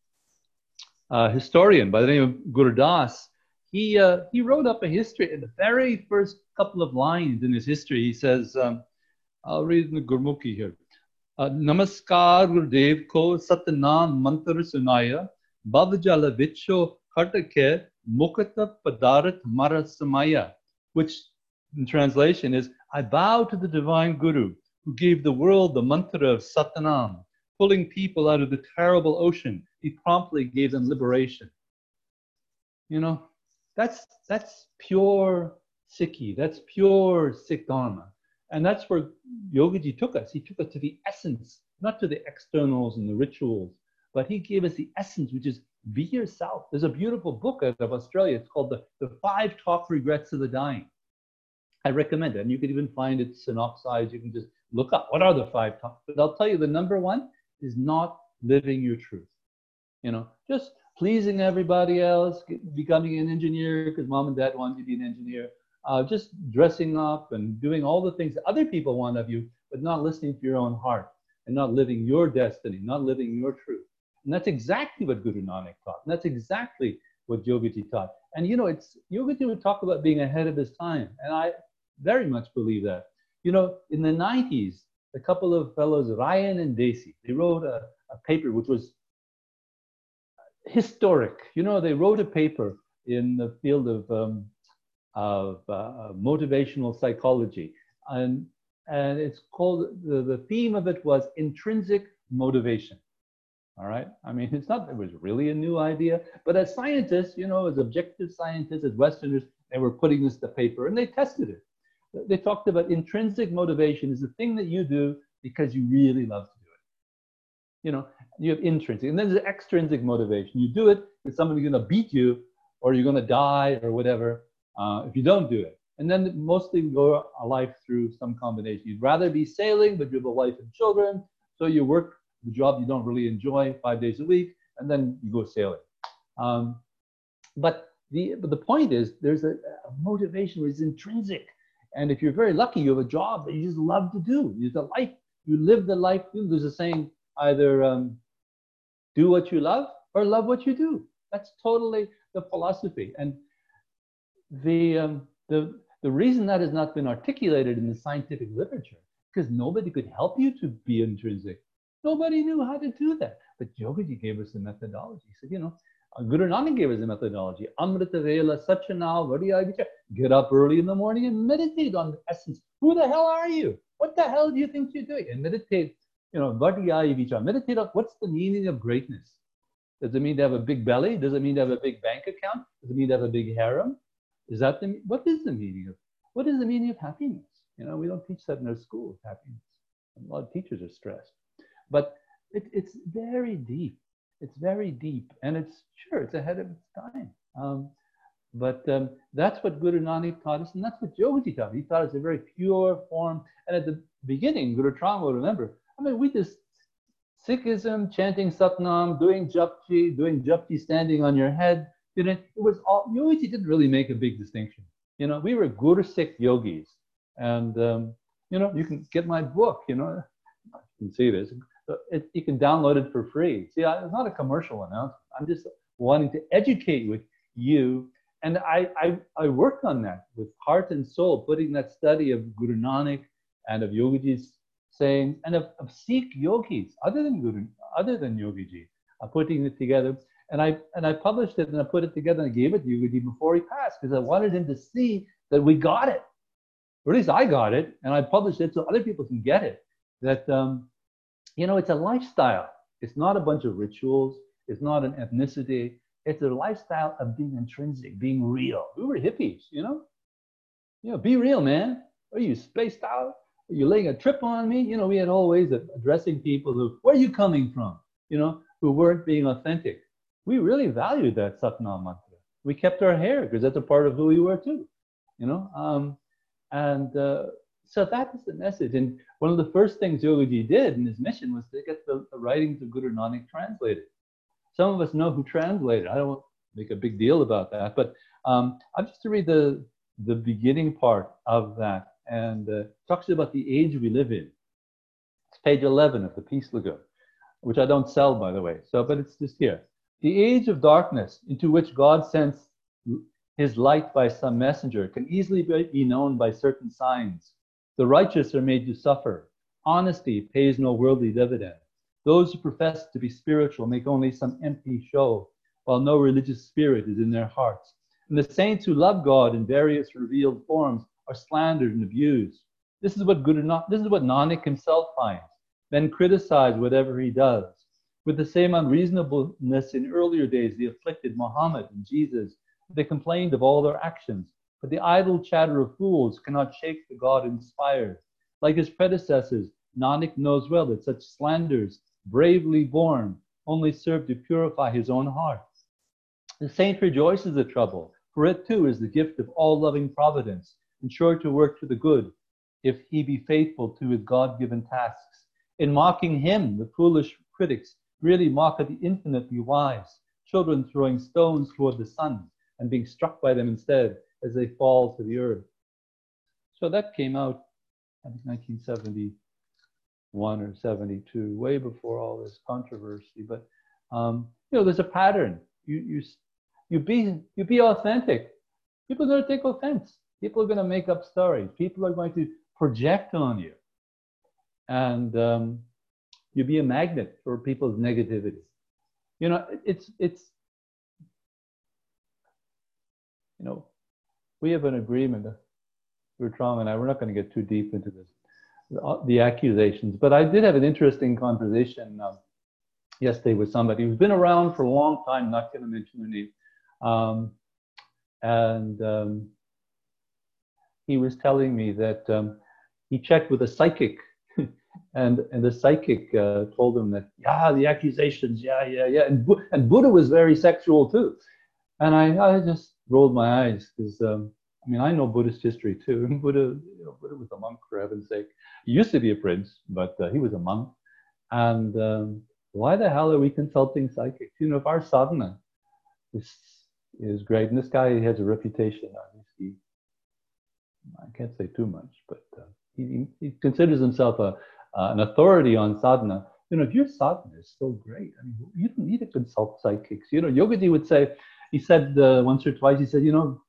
uh, historian by the name of Guru Das, he, uh, he wrote up a history. In the very first couple of lines in his history, he says, um, I'll read in the Gurmukhi here. Uh, Namaskar Gurudev ko Satnam mantra sunaya, Bhavjala vicho khartake mukata padarat mara samaya, which in translation is, I bow to the divine Guru who gave the world the mantra of Satnam, pulling people out of the terrible ocean. He promptly gave them liberation. You know, that's, that's pure Sikhi, that's pure Sikh Dharma. And that's where Yogiji took us. He took us to the essence, not to the externals and the rituals, but he gave us the essence, which is be yourself. There's a beautiful book out of Australia. It's called The, the Five Top Regrets of the Dying. I recommend it. And you can even find it synopsized. You can just look up what are the five top. But I'll tell you, the number one is not living your truth. You know, just pleasing everybody else, becoming an engineer because mom and dad want you to be an engineer. Uh, just dressing up and doing all the things that other people want of you, but not listening to your own heart and not living your destiny, not living your truth. And that's exactly what Guru Nanak taught. And that's exactly what Yogiji taught. And you know, it's Yogiji would talk about being ahead of his time. And I very much believe that. You know, in the nineties, a couple of fellows, Ryan and Desi, they wrote a, a paper which was historic. You know, they wrote a paper in the field of um, of uh, motivational psychology. And, and it's called, the, the theme of it was intrinsic motivation. All right. I mean, it's not, it was really a new idea, but as scientists, you know, as objective scientists, as Westerners, they were putting this to paper and they tested it. They talked about intrinsic motivation is the thing that you do because you really love to do it. You know, you have intrinsic, and then there's extrinsic motivation. You do it because somebody's going to beat you or you're going to die or whatever. Uh, if you don't do it. And then mostly we go a life through some combination. You'd rather be sailing, but you have a wife and children. So you work the job you don't really enjoy five days a week, and then you go sailing. Um, but, the, but the point is, there's a, a motivation which is intrinsic. And if you're very lucky, you have a job that you just love to do. It's a life, you live the life. There's a saying, either um, do what you love or love what you do. That's totally the philosophy. And The, um, the, the reason that has not been articulated in the scientific literature, because nobody could help you to be intrinsic. Nobody knew how to do that. But Yogiji gave us the methodology. He said, you know, Guru Nanak gave us the methodology. Amrita Vela, Sachana, Vadiya Vichar. Get up early in the morning and meditate on the essence. Who the hell are you? What the hell do you think you're doing? And meditate, you know, Vadiya Vichar. Meditate on what's the meaning of greatness. Does it mean to have a big belly? Does it mean to have a big bank account? Does it mean to have a big harem? Is that the, what is the meaning of, what is the meaning of happiness? You know, we don't teach that in our schools, happiness. A lot of teachers are stressed. But it, it's very deep. It's very deep. And it's, sure, it's ahead of its time. Um, but um, that's what Guru Nanak taught us, and that's what Yogaji taught us. He taught us a very pure form. And at the beginning, Guru Trama will remember, I mean, we just, Sikhism, chanting Satnam, doing Japji, doing Japji standing on your head, you know, it was all, Yogaji didn't really make a big distinction. You know, we were Guru Sikh yogis. And, um, you know, you can get my book, you know, you can see this. It, you can download it for free. See, I, it's not a commercial announcement. I'm just wanting to educate with you. And I, I, I worked on that with heart and soul, putting that study of Guru Nanak and of Yogaji's sayings and of, of Sikh yogis, other than Guru, other than Yogiji, uh, putting it together. And I, and I published it and I put it together and I gave it to Yogaji before he passed because I wanted him to see that we got it. Or at least I got it, and I published it so other people can get it. That, um, you know, it's a lifestyle. It's not a bunch of rituals. It's not an ethnicity. It's a lifestyle of being intrinsic, being real. We were hippies, you know? You know, be real, man. Are you spaced out? Are you laying a trip on me? You know, we had all ways of addressing people who, where are you coming from? You know, who weren't being authentic. We really valued that Satnam mantra. We kept our hair because that's a part of who we were too, you know? Um, And uh, so that is the message. And one of the first things Yogaji did in his mission was to get the, the writings of Guru Nanak translated. Some of us know who translated. I don't want to make a big deal about that, but um, I'm just to read the, the beginning part of that. And uh, it talks about the age we live in. It's page eleven of the Peace Lagoon, which I don't sell, by the way. So, but it's just here. The age of darkness into which God sends His light by some messenger can easily be known by certain signs. The righteous are made to suffer. Honesty pays no worldly dividend. Those who profess to be spiritual make only some empty show, while no religious spirit is in their hearts. And the saints who love God in various revealed forms are slandered and abused. This is what Guru Nanak, this is what Nanak himself finds. Men criticize whatever he does. With the same unreasonableness in earlier days, the afflicted Muhammad and Jesus, they complained of all their actions, but the idle chatter of fools cannot shake the God inspired. Like his predecessors, Nanak knows well that such slanders, bravely borne, only serve to purify his own heart. The saint rejoices at trouble, for it too is the gift of all-loving providence, and sure to work to the good, if he be faithful to his God-given tasks. In mocking him, the foolish critics really mock at the infinitely wise, children throwing stones toward the sun, and being struck by them instead as they fall to the earth. So that came out, I think, nineteen seventy-one or seventy-two, way before all this controversy. But um, you know, there's a pattern. You you you be you be authentic. People are going to take offense. People are going to make up stories. People are going to project on you, and um, you be a magnet for people's negativity. You know, it's it's. You know, we have an agreement, Guru Trama and I, we're not going to get too deep into this, the, the accusations, but I did have an interesting conversation um, yesterday with somebody who's been around for a long time, not going to mention their name, um, and um, he was telling me that um, he checked with a psychic, and, and the psychic uh, told him that, yeah, the accusations, yeah, yeah, yeah, and, and Buddha was very sexual too. And I, I just rolled my eyes because, um, I mean, I know Buddhist history too. Buddha, you know, Buddha was a monk, for heaven's sake. He used to be a prince, but uh, he was a monk. And um, why the hell are we consulting psychics? You know, if our sadhana is, is great, and this guy has a reputation, obviously, I can't say too much, but uh, he, he considers himself a, uh, an authority on sadhana. You know, if your sadhana is so great, I mean, you don't need to consult psychics. You know, Yogaji would say, he said uh, once or twice, he said, you know,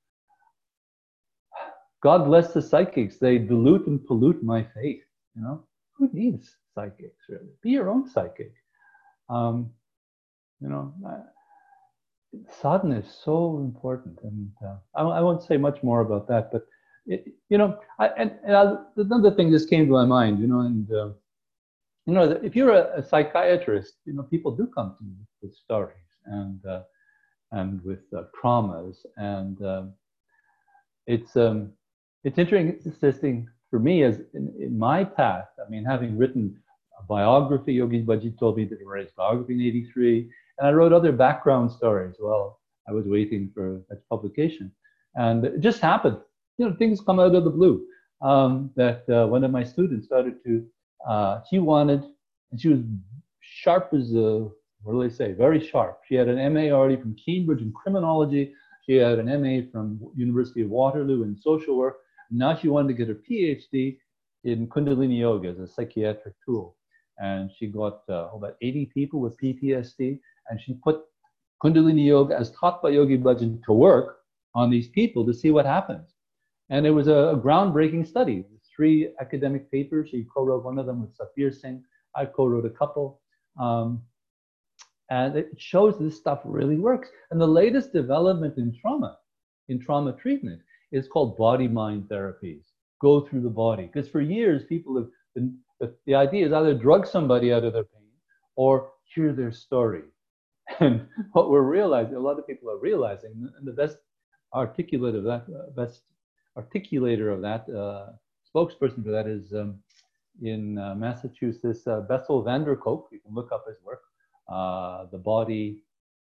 God bless the psychics. They dilute and pollute my faith. You know, who needs psychics, really? Be your own psychic. Um, you know, uh, sadhana is so important. And uh, I, I won't say much more about that, but, it, you know, I, and, and I, another thing just came to my mind, you know, and, uh, you know, if you're a, a psychiatrist, you know, people do come to you with stories. and uh, and with uh, traumas. And um, it's um, it's interesting for me as in, in my path. I mean, having written a biography, Yogi Bhajan told me to write his biography in eighty-three, and I wrote other background stories. Well, I was waiting for its publication, and it just happened. You know, things come out of the blue. Um, that uh, one of my students started to. Uh, she wanted, and she was sharp as a, what do they say? Very sharp. She had an M A already from Cambridge in criminology. She had an M A from University of Waterloo in social work. Now she wanted to get her PhD in Kundalini Yoga as a psychiatric tool. And she got uh, about eighty people with P T S D, and she put Kundalini Yoga as taught by Yogi Bhajan to work on these people to see what happens. And it was a, a groundbreaking study. Three academic papers. She co-wrote one of them with Safir Singh. I co-wrote a couple. Um, and it shows this stuff really works. And the latest development in trauma, in trauma treatment, is called body-mind therapies. Go through the body. Because for years, people have been, the, the idea is either drug somebody out of their pain or hear their story. And what we're realizing, a lot of people are realizing, and the best articulate of that, uh, best articulator of that, uh, spokesperson for that is um, in uh, Massachusetts, uh, Bessel van der Kolk. You can look up his work. Uh, the body,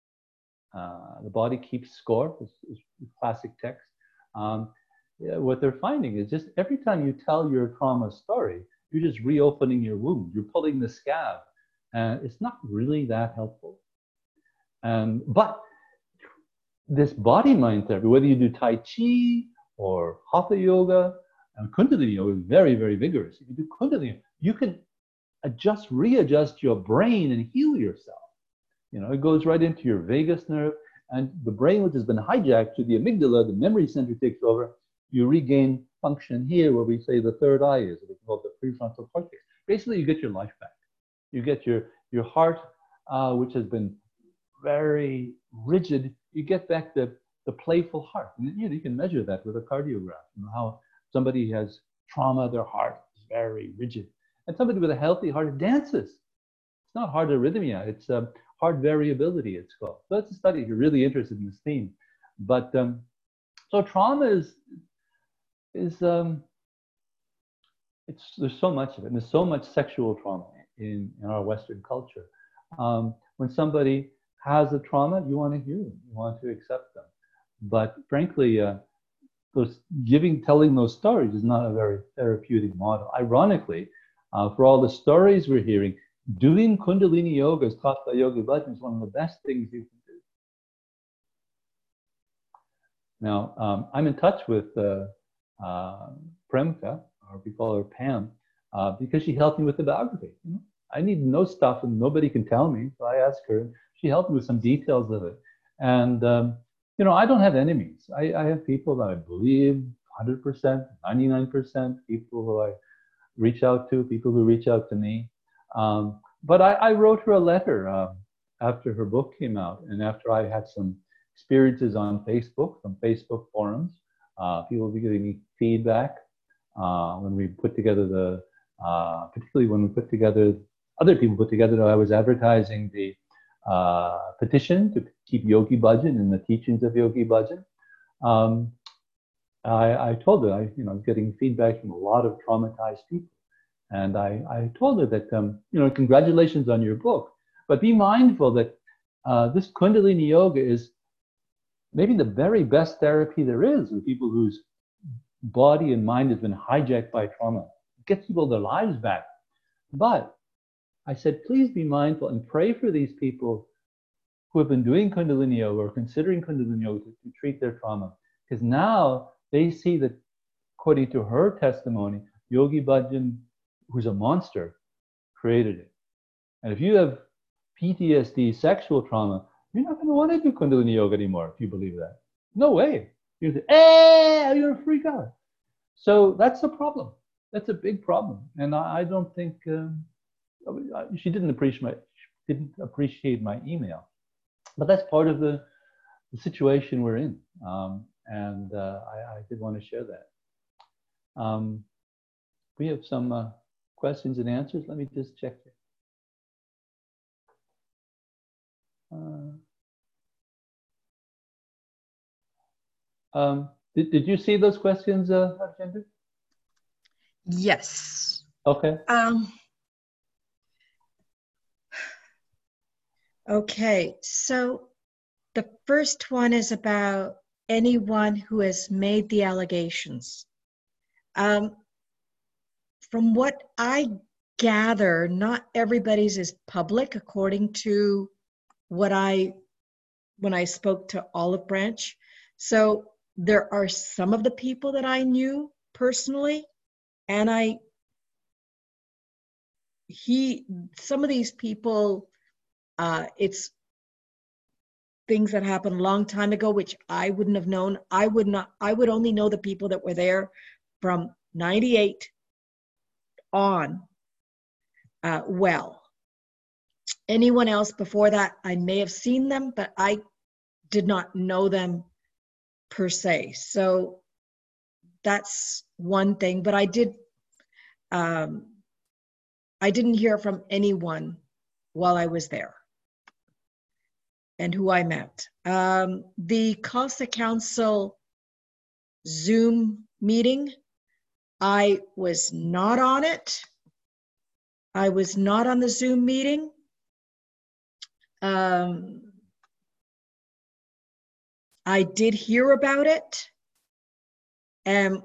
uh, the body keeps score. Is, is classic text. Um, yeah, what they're finding is just every time you tell your trauma story, you're just reopening your wound. You're pulling the scab, and it's not really that helpful. Um, but this body-mind therapy, whether you do Tai Chi or Hatha Yoga, and Kundalini Yoga is very, very vigorous. If you do Kundalini, you can adjust, readjust your brain and heal yourself. You know, it goes right into your vagus nerve, and the brain, which has been hijacked to the amygdala, the memory center takes over. You regain function here, where we say the third eye is, we call it the prefrontal cortex. Basically, you get your life back. You get your your heart, uh, which has been very rigid. You get back the the playful heart, and you know, you can measure that with a cardiogram. You know how somebody has trauma, their heart is very rigid. And somebody with a healthy heart dances. It's not heart arrhythmia, it's um, heart variability, it's called. So that's a study if you're really interested in this theme. But um, so trauma is, is um, it's, there's so much of it. And there's so much sexual trauma in, in our Western culture. Um, when somebody has a trauma, you want to hear them, you want to accept them. But frankly, uh, those giving, telling those stories is not a very therapeutic model. Ironically, uh, for all the stories we're hearing, doing Kundalini Yoga as taught by Yogi Bhajan is one of the best things you can do. Now, um, I'm in touch with uh, uh, Premka, or we call her Pam, uh, because she helped me with the biography. You know? I need to know stuff and nobody can tell me, so I asked her. She helped me with some details of it. And um, you know, I don't have enemies. I, I have people that I believe one hundred percent, ninety-nine percent, people who I reach out to, people who reach out to me. Um, but I, I wrote her a letter uh, after her book came out, and after I had some experiences on Facebook, some Facebook forums. Uh, people were giving me feedback uh, when we put together the, uh, particularly when we put together, other people put together, I was advertising the uh, petition to keep Yogi Bhajan and the teachings of Yogi Bhajan. Um, I, I told her, I, you know, I was getting feedback from a lot of traumatized people. And I, I told her that, um, you know, congratulations on your book, but be mindful that uh, this Kundalini Yoga is maybe the very best therapy there is for people whose body and mind has been hijacked by trauma. It gets people their lives back. But I said, please be mindful and pray for these people who have been doing Kundalini Yoga or considering Kundalini Yoga to, to treat their trauma. Because now they see that, according to her testimony, Yogi Bhajan, who's a monster, created it. And if you have P T S D, sexual trauma, you're not going to want to do Kundalini Yoga anymore if you believe that. No way. You're going to say, hey, you're a freak out. So that's a problem. That's a big problem. And I, I don't think... Um, she didn't appreciate my didn't appreciate my email, but that's part of the, the situation we're in, um, and uh, I, I did want to share that. Um, we have some uh, questions and answers. Let me just check it. Uh, Um, did, did you see those questions, uh, Harjinder? Yes. Okay. Um, okay, so the first one is about anyone who has made the allegations. Um, from what I gather, not everybody's is public, according to what I, when I spoke to Olive Branch. So there are some of the people that I knew personally, and I, he, some of these people, uh, it's things that happened a long time ago, which I wouldn't have known. I would not, I would only know the people that were there from ninety-eight on uh, well. Anyone else before that, I may have seen them, but I did not know them per se. So that's one thing, but I did, um, I didn't hear from anyone while I was there and who I met. Um, the Costa Council Zoom meeting, I was not on it. I was not on the Zoom meeting. Um, I did hear about it. And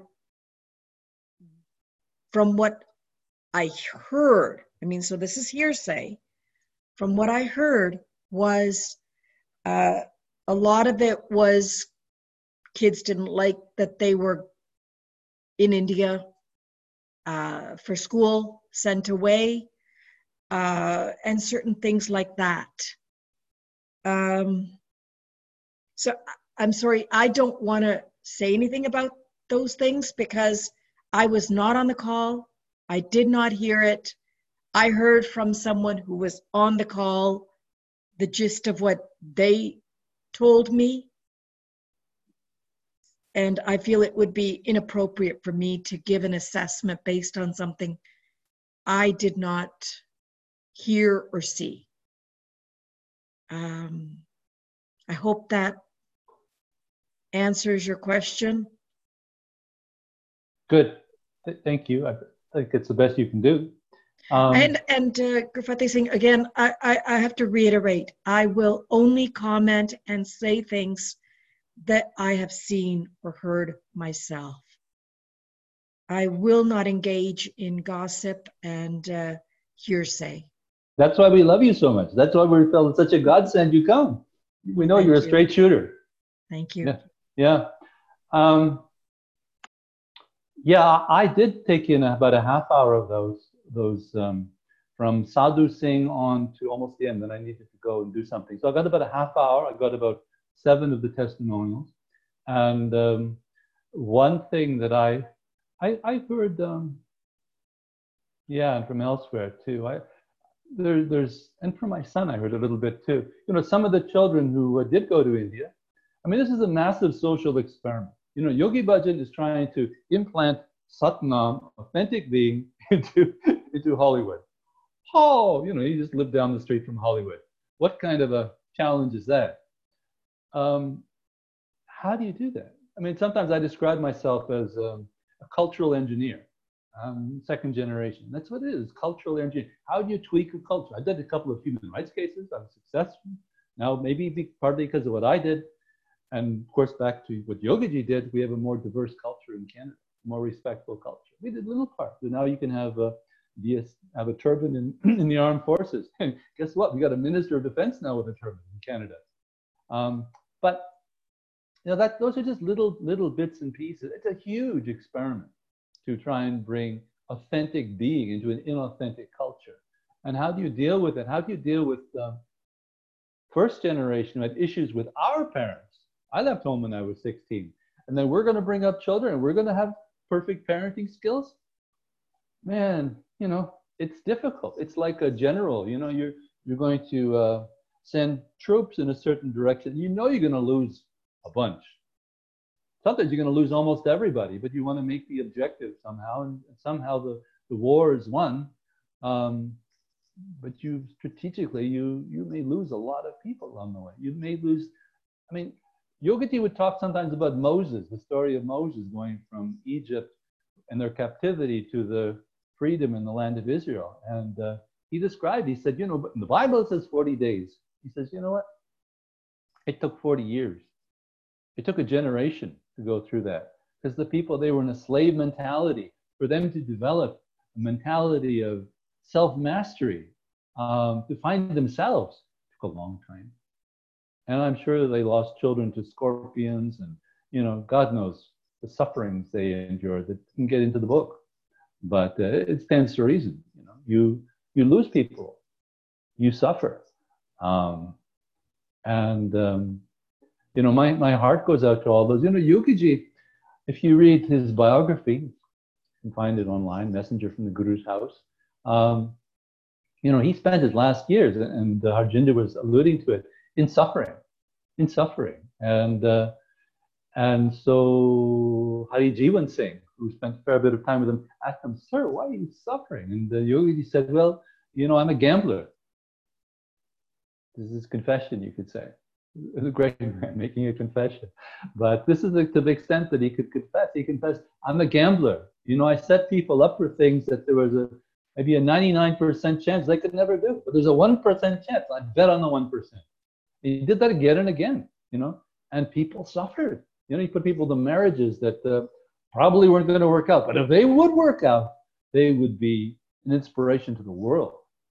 from what I heard, I mean, so this is hearsay. From what I heard was uh, a lot of it was kids didn't like that they were in India uh, for school, sent away, uh, and certain things like that. Um, so I'm sorry, I don't want to say anything about those things because I was not on the call. I did not hear it. I heard from someone who was on the call the gist of what they told me. And I feel it would be inappropriate for me to give an assessment based on something I did not hear or see. Um, I hope that answers your question. Good. Th- thank you. I think it's the best you can do. Um, and and uh, Gurfateh Singh, again, I, I, I have to reiterate, I will only comment and say things that I have seen or heard myself. I will not engage in gossip and uh, hearsay. That's why we love you so much. That's why we felt such a godsend you come. We know Thank you're a you. straight shooter. Thank you. Yeah. Yeah. Um, yeah, I did take in about a half hour of those, those um, from Sadhu Singh on to almost the end. Then I needed to go and do something. So I got about a half hour. I got about seven of the testimonials. And um, one thing that I, I, I heard, um, yeah, and from elsewhere too. I, there, there's, and from my son, I heard a little bit too. You know, some of the children who uh, did go to India, I mean, this is a massive social experiment. You know, Yogi Bhajan is trying to implant Satnam, authentic being, into, into Hollywood. Oh, you know, he just lived down the street from Hollywood. What kind of a challenge is that? Um, how do you do that? I mean, sometimes I describe myself as um, a cultural engineer. Um, second generation. That's what it is, cultural engineering. How do you tweak a culture? I did a couple of human rights cases. I was successful. Now, maybe be, partly because of what I did. And of course, back to what Yogaji did, we have a more diverse culture in Canada, more respectful culture. We did little part. So now you can have a, have a turban in, in the armed forces. And guess what? We got a minister of defense now with a turban in Canada. Um, but you know, that, those are just little, little bits and pieces. It's a huge experiment to try and bring authentic being into an inauthentic culture. And how do you deal with it? How do you deal with um, first generation who had issues with our parents? I left home when I was sixteen. And then we're going to bring up children and we're going to have perfect parenting skills? Man, you know, it's difficult. It's like a general, you know, you're, you're going to uh, send troops in a certain direction. You know you're going to lose a bunch. Sometimes you're going to lose almost everybody, but you want to make the objective somehow, and somehow the, the war is won. Um, but you strategically, you, you may lose a lot of people along the way. You may lose, I mean, Yogaji would talk sometimes about Moses, the story of Moses going from Egypt and their captivity to the freedom in the land of Israel. And uh, he described, he said, you know, in the Bible it says forty days. He says, you know what? It took forty years. It took a generation to go through that. Because the people, they were in a slave mentality. For them to develop a mentality of self-mastery, um, to find themselves, took a long time. And I'm sure that they lost children to scorpions and, you know, God knows the sufferings they endured that didn't get into the book. But uh, it stands to reason. You know, you you lose people, you suffer, um, and um, you know, my my heart goes out to all those. You know, Yogaji, if you read his biography, you can find it online, Messenger from the Guru's House. Um, you know, he spent his last years, and uh, Harjinder was alluding to it, in suffering, in suffering, and uh, and so Hari Jiwan Singh, who spent a fair bit of time with him, asked him, "Sir, why are you suffering?" And the Yogaji said, "Well, you know, I'm a gambler." This is confession, you could say. A great man making a confession, but this is the, to the extent that he could confess. He confessed, "I'm a gambler. You know, I set people up for things that there was a maybe a ninety-nine percent chance they could never do, but there's a one percent chance. I bet on the one percent." He did that again and again, you know, and people suffered. You know, he put people to marriages that uh, probably weren't going to work out, but if they would work out, they would be an inspiration to the world.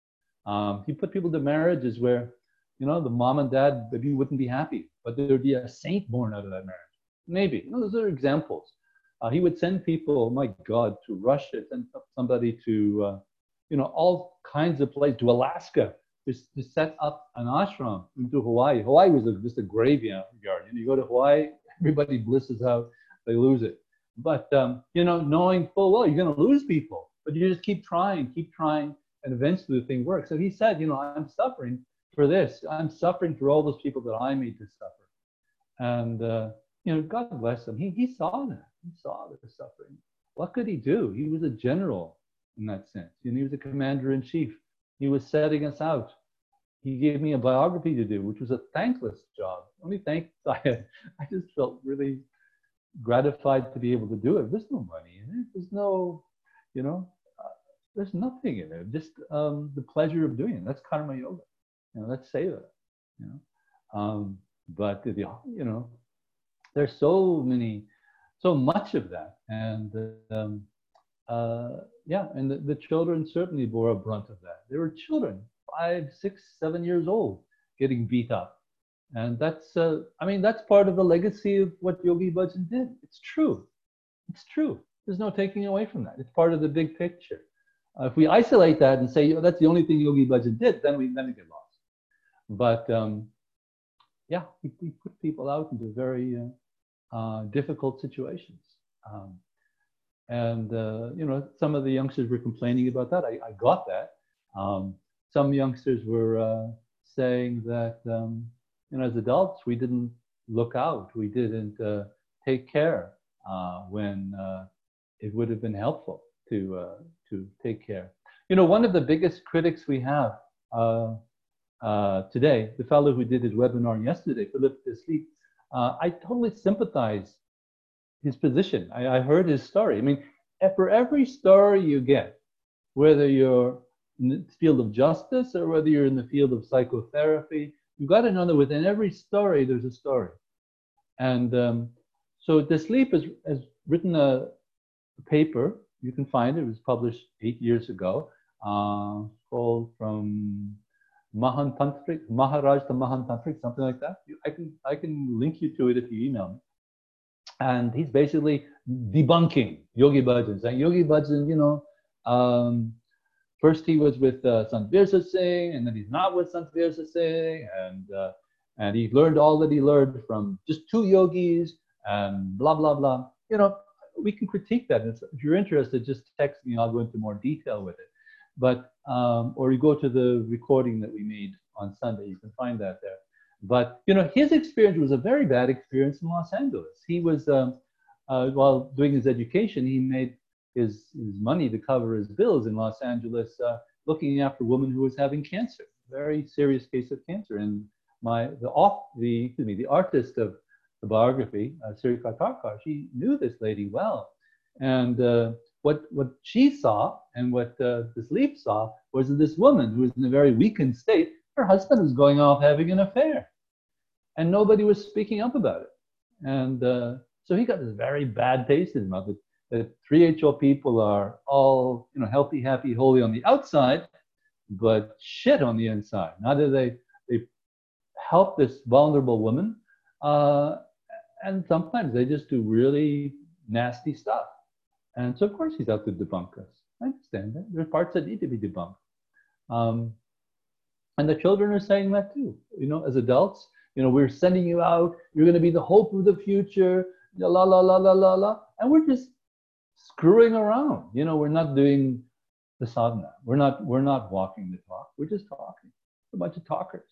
Um, he put people to marriages where, you know, the mom and dad maybe wouldn't be happy, but there would be a saint born out of that marriage. Maybe. You know, those are examples. Uh, he would send people, my God, to Russia, send somebody to, uh, you know, all kinds of places, to Alaska, just to set up an ashram, into Hawaii. Hawaii was a, just a graveyard. And you go to Hawaii, everybody blisses out, they lose it. But, um, you know, knowing full well you're going to lose people, but you just keep trying, keep trying, and eventually the thing works. So he said, you know, I'm suffering for this. I'm suffering for all those people that I made to suffer. And, uh, you know, God bless him. He, he saw that. He saw the suffering. What could he do? He was a general in that sense. And he was a commander-in-chief. He was setting us out. He gave me a biography to do, which was a thankless job. Only thanks I had. I just felt really gratified to be able to do it. There's no money in it. There's no, you know, uh, there's nothing in it. Just um, the pleasure of doing it. That's karma yoga. You know, let's say that. You know, um, but the, you know, there's so many, so much of that, and um, uh, yeah, and the, the children certainly bore a brunt of that. They were children, five, six, seven years old, getting beat up. And that's, uh, I mean, that's part of the legacy of what Yogi Bhajan did. It's true. It's true. There's no taking away from that. It's part of the big picture. Uh, if we isolate that and say, oh, that's the only thing Yogi Bhajan did, then we, then we get lost. But um, yeah, we, we put people out into very uh, uh, difficult situations. Um, and, uh, you know, some of the youngsters were complaining about that. I, I got that. Um, some youngsters were uh, saying that, um, you know, as adults, we didn't look out. We didn't uh, take care uh, when uh, it would have been helpful to uh, to take care. You know, one of the biggest critics we have uh, uh, today, the fellow who did his webinar yesterday, Philippe Desleep, uh, I totally sympathize his position. I, I heard his story. I mean, for every story you get, whether you're in the field of justice or whether you're in the field of psychotherapy, you've got to know that within every story, there's a story. And um, so Desleep has, has written a, a paper. You can find it. It was published eight years ago, uh, called From Mahan Tantric, Maharaj to Mahan Tantric, something like that. You, I can I can link you to it if you email me. And he's basically debunking Yogi Bhajan, saying Yogi Bhajan, you know, um, first he was with uh, Sant Virsa Singh, and then he's not with Sant Virsa Singh, and uh, and he learned all that he learned from just two yogis, and blah blah blah. You know, we can critique that. If you're interested, just text me. I'll go into more detail with it. But um, or you go to the recording that we made on Sunday. You can find that there. But you know, his experience was a very bad experience in Los Angeles. He was um, uh, while doing his education, he made his his money to cover his bills in Los Angeles, uh, looking after a woman who was having cancer, very serious case of cancer. And my the off the excuse me the artist of the biography, uh, Sirika Karkar, she knew this lady well. And uh, what, what she saw and what uh, this Leaf saw was that this woman who was in a very weakened state, her husband was going off having an affair. And nobody was speaking up about it. And uh, so he got this very bad taste in his mouth that, that three H O people are all, you know, healthy, happy, holy on the outside, but shit on the inside. Now that they, they help this vulnerable woman, uh, and sometimes they just do really nasty stuff. And so of course he's out to debunk us. I understand that. There are parts that need to be debunked. Um, and the children are saying that too. You know, as adults, you know, we're sending you out, you're going to be the hope of the future, la, la, la, la, la, la. And we're just screwing around. You know, we're not doing the sadhana. We're not, we're not walking the talk. We're just talking. A bunch of talkers.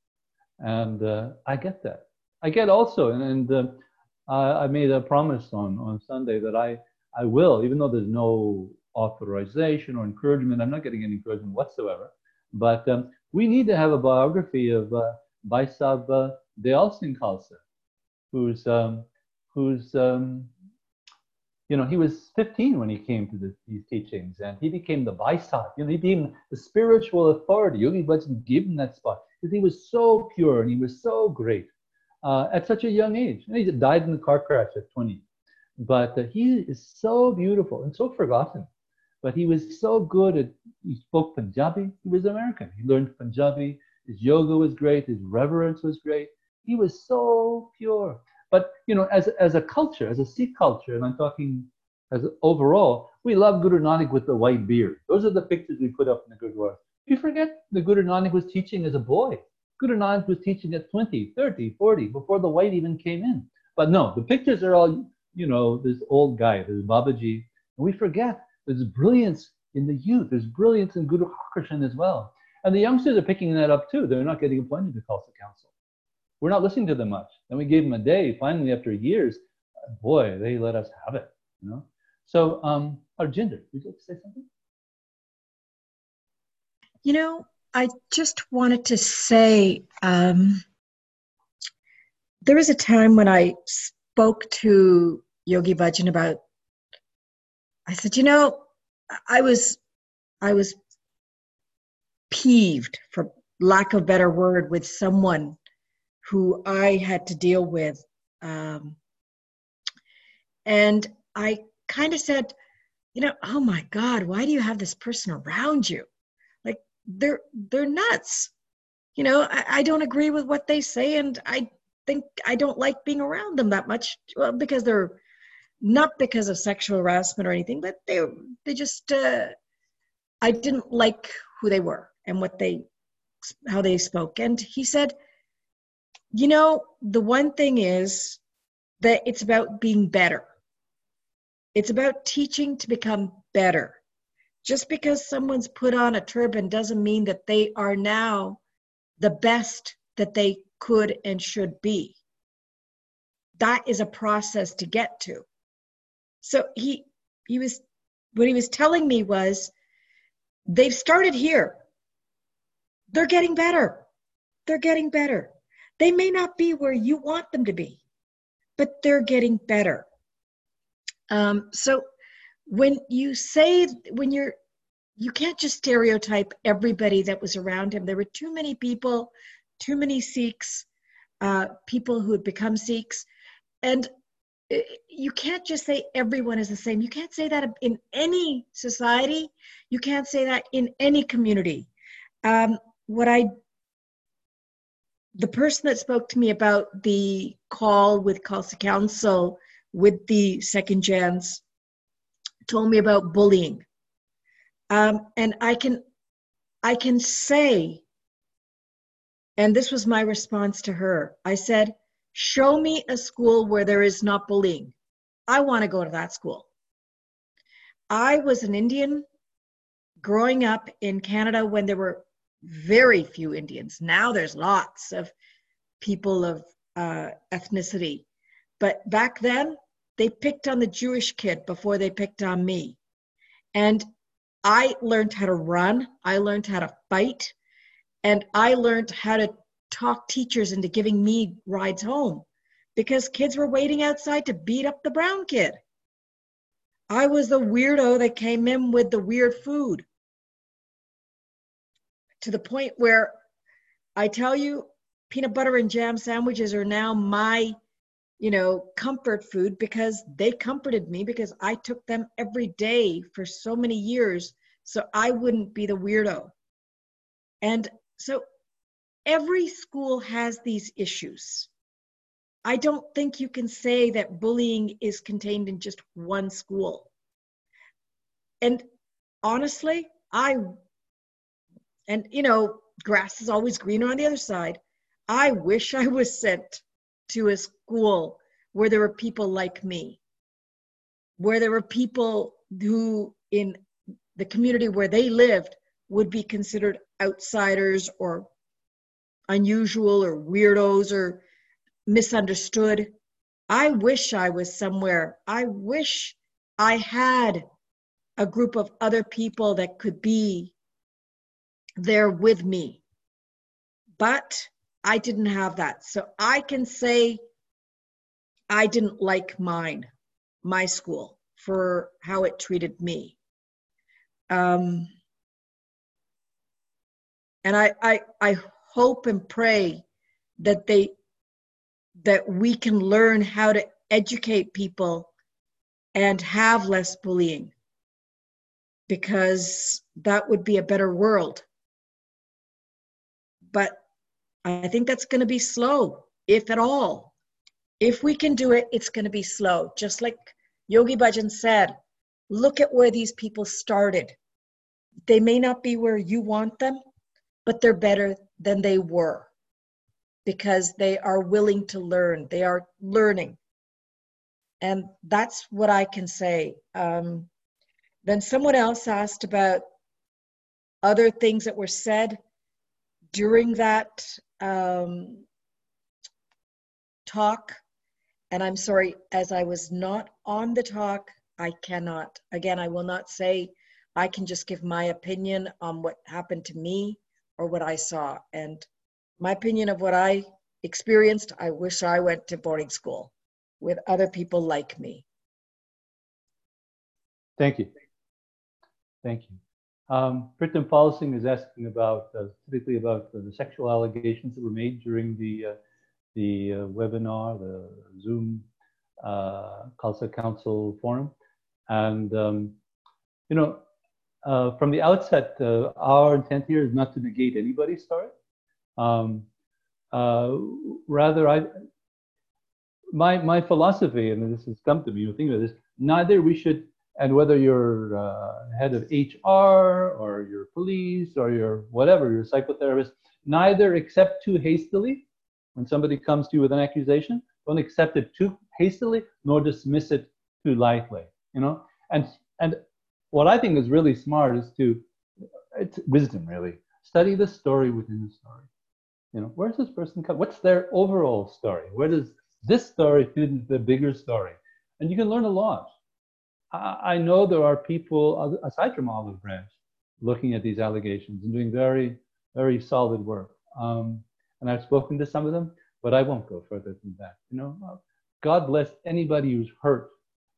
And uh, I get that. I get also, and, and uh, I, I made a promise on, on Sunday that I, I will, even though there's no authorization or encouragement, I'm not getting any encouragement whatsoever, but um, we need to have a biography of uh, Bhai Sahib uh, Dayal Singh Khalsa, who's, um, who's um, you know, he was fifteen when he came to the, these teachings, and he became the Bhai Sahib, you know, he became the spiritual authority. Yogi Bhajan gave him that spot because he was so pure and he was so great uh, at such a young age. And he died in a car crash at twenty. But uh, he is so beautiful and so forgotten. But he was so good at, he spoke Punjabi, he was American. He learned Punjabi, his yoga was great, his reverence was great. He was so pure. But, you know, as, as a culture, as a Sikh culture, and I'm talking as overall, we love Guru Nanak with the white beard. Those are the pictures we put up in the Gurdwara. You forget the Guru Nanak was teaching as a boy. Guru Nanak was teaching at twenty, thirty, forty, before the white even came in. But no, the pictures are all, you know, this old guy, this Babaji, and we forget there's brilliance in the youth, there's brilliance in Guru Harshan as well. And the youngsters are picking that up too. They're not getting appointed to Khalsa Council. We're not listening to them much. Then we gave them a day, finally after years, boy, they let us have it, you know. So, um, Arjinder, would you like to say something? You know, I just wanted to say, um, there was a time when I spoke to Yogi Bhajan about, I said, you know, I was, I was peeved, for lack of a better word, with someone who I had to deal with. Um, and I kind of said, you know, oh my God, why do you have this person around you? Like, they're, they're nuts. You know, I, I don't agree with what they say, and I think I don't like being around them that much. Well, because they're, not because of sexual harassment or anything, but they, they just, uh, I didn't like who they were and what they, how they spoke. And he said, you know, the one thing is that it's about being better. It's about teaching to become better. Just because someone's put on a turban doesn't mean that they are now the best that they could and should be. That is a process to get to. So he, he was, what he was telling me was, they've started here. They're getting better. They're getting better. They may not be where you want them to be, but they're getting better. Um, so when you say, when you're, you can't just stereotype everybody that was around him. There were too many people, too many Sikhs, uh, people who had become Sikhs. And you can't just say everyone is the same. You can't say that in any society. You can't say that in any community. Um, what I, the person that spoke to me about the call with Khalsa Council with the second gens told me about bullying. Um, and I can, I can say, and this was my response to her, I said, show me a school where there is not bullying. I want to go to that school. I was an Indian growing up in Canada when there were very few Indians. Now there's lots of people of uh, ethnicity. But back then, they picked on the Jewish kid before they picked on me. And I learned how to run. I learned how to fight. And I learned how to talk teachers into giving me rides home because kids were waiting outside to beat up the brown kid. I was the weirdo that came in with the weird food, to the point where I tell you, peanut butter and jam sandwiches are now my, you know, comfort food, because they comforted me, because I took them every day for so many years so I wouldn't be the weirdo. And so every school has these issues. I don't think you can say that bullying is contained in just one school. And honestly, I, and you know, grass is always greener on the other side. I wish I was sent to a school where there were people like me, where there were people who in the community where they lived would be considered outsiders or unusual or weirdos or misunderstood. I wish I was somewhere. I wish I had a group of other people that could be there with me. But I didn't have that. So I can say I didn't like mine, my school, for how it treated me. Um, and I, I, I hope and pray that they that we can learn how to educate people and have less bullying, because that would be a better world. But I think that's going to be slow, if at all. If we can do it, it's going to be slow. Just like Yogi Bhajan said, look at where these people started. They may not be where you want them, but they're better than they were, because they are willing to learn. They are learning. And that's what I can say. Um, then someone else asked about other things that were said during that um, talk. And I'm sorry, as I was not on the talk, I cannot. Again, I will not say, I can just give my opinion on what happened to me or what I saw. And my opinion of what I experienced, I wish I went to boarding school with other people like me. Thank you. Thank you. Um, Pritam Pal Singh is asking about, uh, typically about uh, the sexual allegations that were made during the uh, the uh, webinar, the Zoom uh, Khalsa Council forum. And, um, you know, uh, from the outset, uh, our intent here is not to negate anybody's story. Um, uh, rather, I, my, my philosophy, and this has come to me, you think of this, neither we should, and whether you're uh, head of H R or you're police or you're whatever, you're a psychotherapist, neither accept too hastily when somebody comes to you with an accusation. Don't accept it too hastily, nor dismiss it too lightly, you know? And, and what I think is really smart is to, it's wisdom really, study the story within the story. You know, where's this person come? What's their overall story? Where does this story fit into the bigger story? And you can learn a lot. I, I know there are people, aside from Olive Branch, looking at these allegations and doing very, very solid work. Um, and I've spoken to some of them, but I won't go further than that. You know, God bless anybody who's hurt.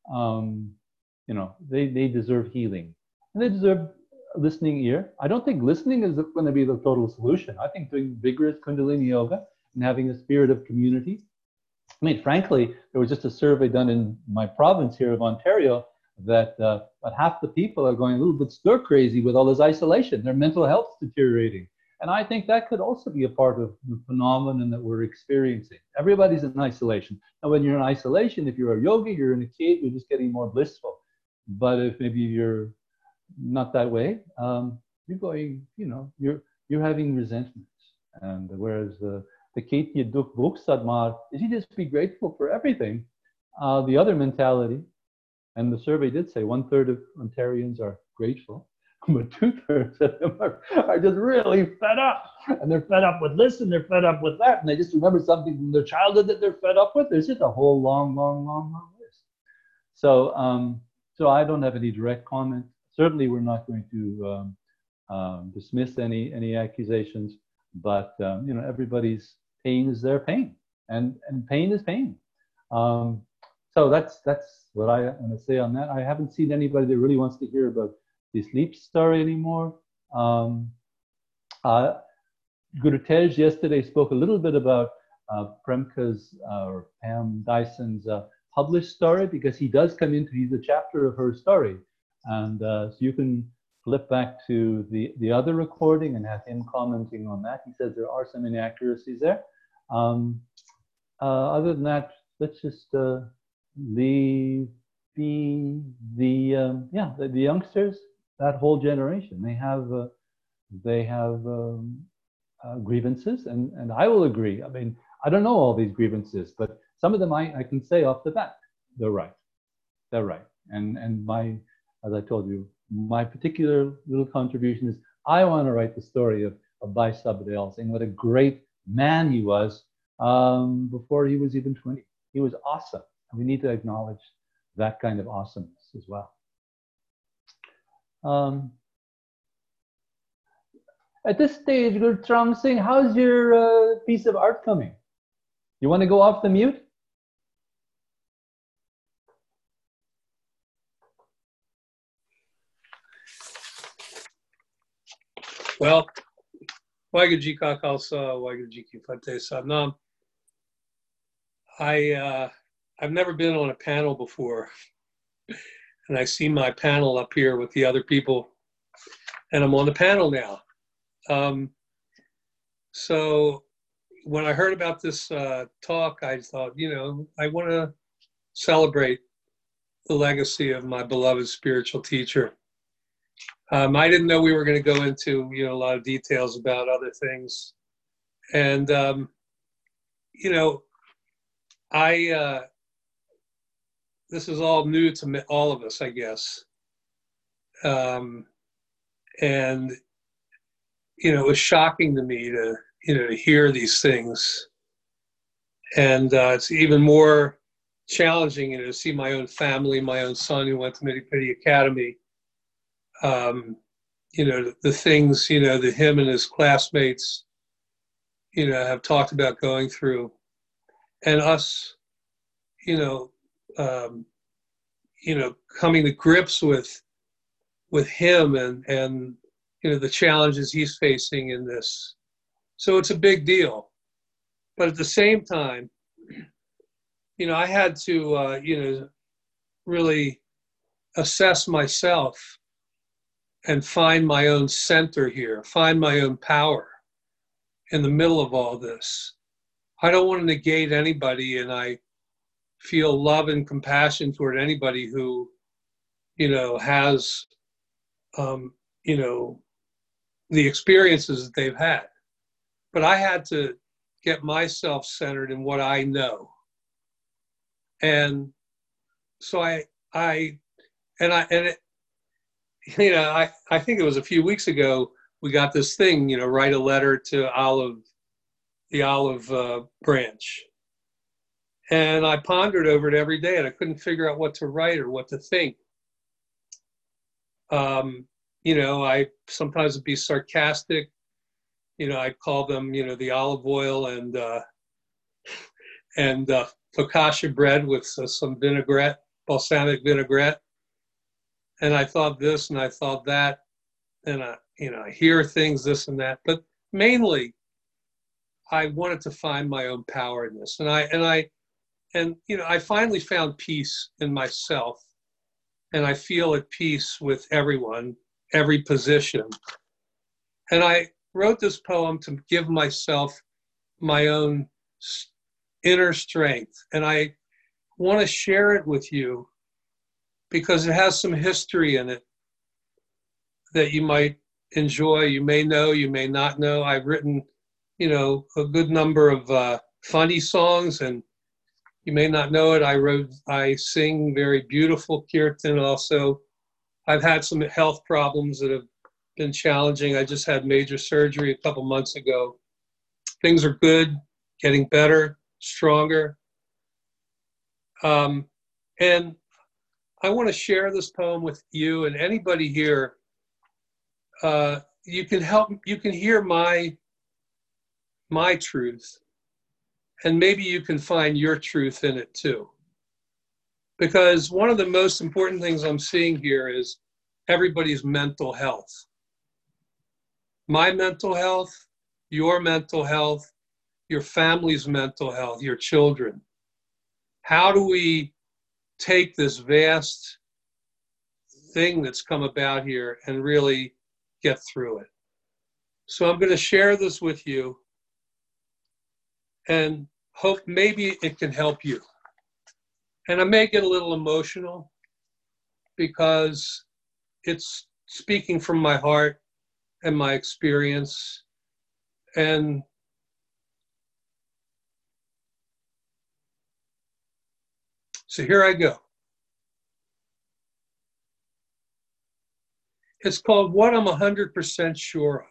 Um, you know, they, they deserve healing, and they deserve a listening ear. I don't think listening is going to be the total solution. I think doing vigorous Kundalini yoga and having a spirit of community. I mean, frankly, there was just a survey done in my province here of Ontario that uh, about half the people are going a little bit stir crazy with all this isolation. Their mental health's deteriorating. And I think that could also be a part of the phenomenon that we're experiencing. Everybody's in isolation. Now, when you're in isolation, if you're a yogi, you're in a cave, you're just getting more blissful. But if maybe you're not that way, um, you're going, you know, you're you're having resentments. And whereas the the Ketya Duk Buk Sadmar is you just be grateful for everything. Uh, the other mentality, and the survey did say one third of Ontarians are grateful, but two-thirds of them are, are just really fed up. And they're fed up with this and they're fed up with that. And they just remember something from their childhood that they're fed up with. There's just a whole long, long, long, long list. So, um, so I don't have any direct comment. Certainly we're not going to um, um, dismiss any, any accusations, but um, you know, everybody's pain is their pain. And, and pain is pain. Um, so that's that's what I want to say on that. I haven't seen anybody that really wants to hear about this Leap story anymore. Um, uh, Guru Tej yesterday spoke a little bit about uh, Premka's uh, or Pam Dyson's uh, published story, because he does come into, he's a chapter of her story. And uh, so you can flip back to the, the other recording and have him commenting on that. He says there are some inaccuracies there. Um, uh, other than that, let's just uh, leave the, the um, yeah, the, the youngsters, that whole generation. They have, uh, they have um, uh, grievances, and, and I will agree. I mean, I don't know all these grievances, but some of them I, I can say off the bat, they're right. They're right. And, and my, as I told you, my particular little contribution is I want to write the story of, of Bhai Sabdal, saying what a great man he was um, before he was even twenty. He was awesome. And we need to acknowledge that kind of awesomeness as well. Um, at this stage, Gurtram Singh, how's your uh, piece of art coming? You want to go off the mute? Well, Waheguru Ji Ka Khalsa, Waheguru Ji Ki Fateh Satnam. I, uh, I've never been on a panel before, and I see my panel up here with the other people, and I'm on the panel now. Um, so when I heard about this uh, talk, I thought, you know, I want to celebrate the legacy of my beloved spiritual teacher. Um, I didn't know we were going to go into, you know, a lot of details about other things. And, um, you know, I, uh, this is all new to me, all of us, I guess. Um, and, you know, it was shocking to me to, you know, to hear these things. And uh, it's even more challenging, you know, to see my own family, my own son who went to Medipati Academy, um, you know, the, the things, you know, that him and his classmates, you know, have talked about going through. And us, you know, um, you know, coming to grips with, with him and, and, you know, the challenges he's facing in this. So it's a big deal. But at the same time, you know, I had to, uh, you know, really assess myself and find my own center here, find my own power in the middle of all this. I don't want to negate anybody, and I feel love and compassion toward anybody who, you know, has, um, you know, the experiences that they've had. But I had to get myself centered in what I know. And so I, I, and I, and it, you know, I, I think it was a few weeks ago, we got this thing, you know, write a letter to Olive, the olive uh, branch. And I pondered over it every day, and I couldn't figure out what to write or what to think. Um, you know, I sometimes would be sarcastic. You know, I'd call them, you know, the olive oil and uh, and uh, focaccia bread with uh, some vinaigrette, balsamic vinaigrette. And I thought this and I thought that, and I, you know, I hear things, this and that. But mainly, I wanted to find my own power in this, and I and I and you know, I finally found peace in myself, and I feel at peace with everyone, every position. And I wrote this poem to give myself my own inner strength, and I want to share it with you because it has some history in it that you might enjoy. You may know, you may not know. I've written, you know, a good number of uh, funny songs, and you may not know it. I wrote, I sing very beautiful kirtan also. I've had some health problems that have been challenging. I just had major surgery a couple months ago. Things are good, getting better, stronger. Um, and I want to share this poem with you and anybody here. Uh, you can help, you can hear my, my truth, And maybe you can find your truth in it too. Because one of the most important things I'm seeing here is everybody's mental health. My mental health, your mental health, your family's mental health, your children. How do we take this vast thing that's come about here and really get through it? So I'm going to share this with you and hope maybe it can help you. And I may get a little emotional because it's speaking from my heart and my experience. And so here I go. It's called What I'm one hundred percent Sure of.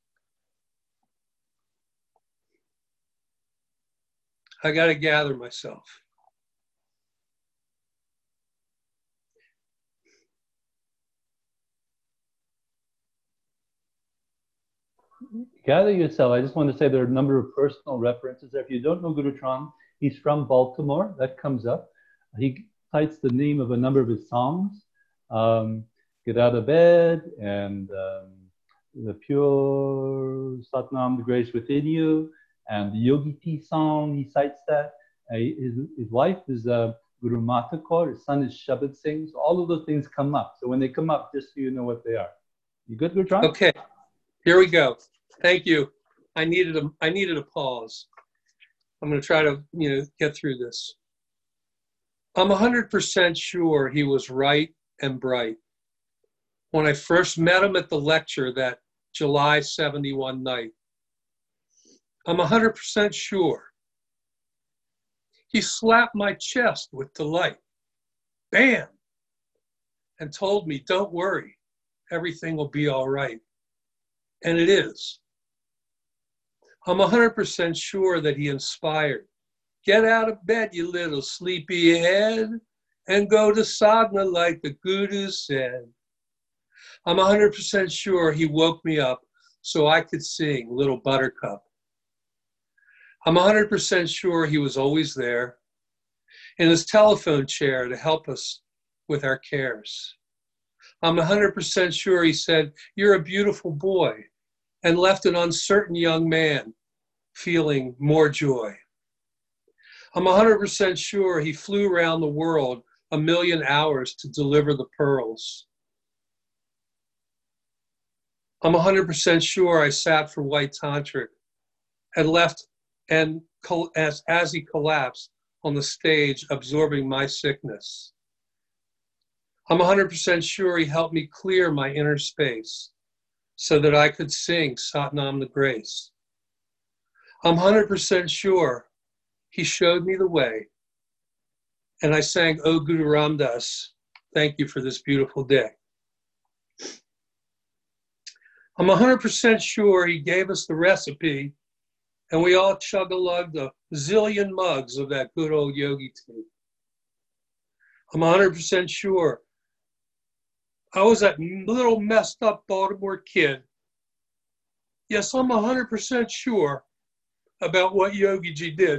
I got to gather myself. Gather yourself. I just want to say there are a number of personal references there. If you don't know Guru Trang, he's from Baltimore. That comes up. He cites the name of a number of his songs. Um, Get Out of Bed and um, The Pure Satnam, The Grace Within You, and the Yogi Tea song, he cites that. Uh, his, his wife is uh, Guru Mata Kaur, his son is Shabad Singh. So all of those things come up. So when they come up, just so you know what they are. You good, Guru Trang? Okay, here we go. Thank you. I needed a, I needed a pause. I'm going to try to, you know, get through this. I'm one hundred percent sure he was right and bright. When I first met him at the lecture that July seventy-one night, I'm one hundred percent sure. He slapped my chest with delight, bam, and told me, don't worry, everything will be all right. And it is. I'm one hundred percent sure that he inspired. Get out of bed, you little sleepy head, and go to sadhana like the Guru said. I'm one hundred percent sure he woke me up so I could sing Little Buttercup. I'm one hundred percent sure he was always there in his telephone chair to help us with our cares. I'm one hundred percent sure he said, you're a beautiful boy, and left an uncertain young man feeling more joy. I'm one hundred percent sure he flew around the world a million hours to deliver the pearls. I'm one hundred percent sure I sat for White Tantric and left and as, as he collapsed on the stage absorbing my sickness. I'm one hundred percent sure he helped me clear my inner space so that I could sing Satnam the Grace. I'm one hundred percent sure he showed me the way, and I sang, O Guru Ram Das, thank you for this beautiful day. I'm one hundred percent sure he gave us the recipe, and we all chug-a-lugged a zillion mugs of that good old yogi tea. I'm one hundred percent sure I was that little messed up Baltimore kid. Yes, I'm one hundred percent sure about what Yogi Ji did.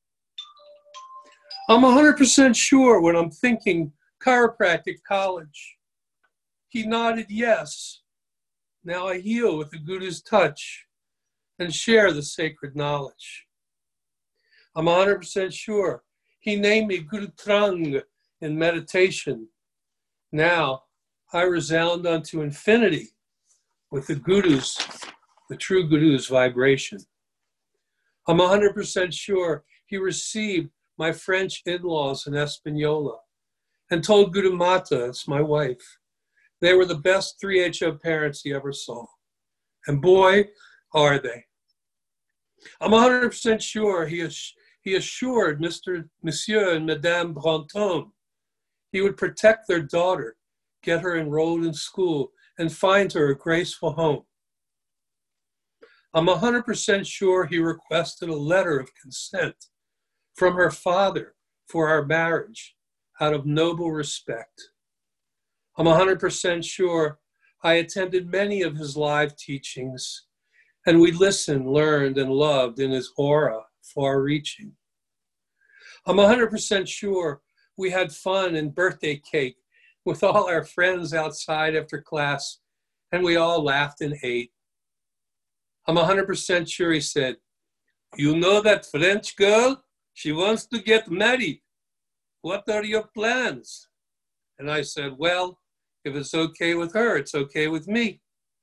I'm one hundred percent sure when I'm thinking chiropractic college. He nodded yes. Now I heal with the Guru's touch and share the sacred knowledge. I'm one hundred percent sure he named me Guru Trang in meditation. Now I resound unto infinity with the Guru's, the true Guru's vibration. I'm one hundred percent sure he received my French in-laws in Espanola and told Guru Mata, that's my wife, they were the best three H O parents he ever saw. And boy, are they. I'm one hundred percent sure he, he assured Mister Monsieur and Madame Brantôme he would protect their daughter, get her enrolled in school, and find her a graceful home. I'm one hundred percent sure he requested a letter of consent from her father for our marriage out of noble respect. I'm one hundred percent sure I attended many of his live teachings, and we listened, learned, and loved in his aura far-reaching. I'm one hundred percent sure we had fun and birthday cake with all our friends outside after class, and we all laughed and ate. I'm one hundred percent sure he said, "You know that French girl? She wants to get married. What are your plans?" And I said, "Well, if it's okay with her, it's okay with me."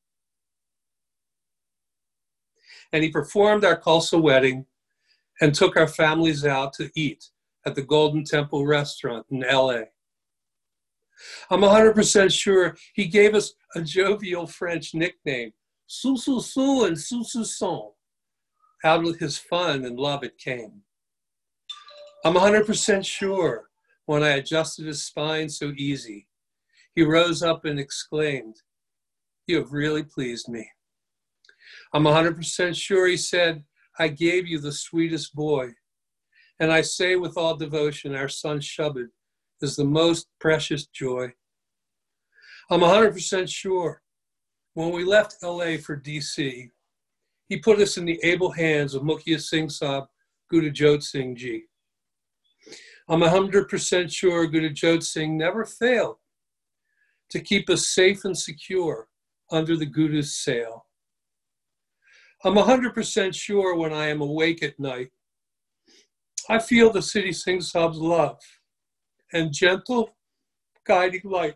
And he performed our Khalsa wedding and took our families out to eat at the Golden Temple restaurant in L A. I'm one hundred percent sure he gave us a jovial French nickname, Sou Sou Sou and Sou Sou Son. Out of his fun and love it came. I'm one hundred percent sure when I adjusted his spine so easy, he rose up and exclaimed, "You have really pleased me." I'm one hundred percent sure he said, "I gave you the sweetest boy." And I say with all devotion, our son Shabbat is the most precious joy. I'm one hundred percent sure when we left L A for D C, he put us in the able hands of Mukhiya Singh Sahib, Guru Jot Singh Ji. I'm one hundred percent sure Guru Jot Singh never failed to keep us safe and secure under the Guru's sail. I'm one hundred percent sure when I am awake at night, I feel the Siddhi Singh Sahib's love and gentle guiding light.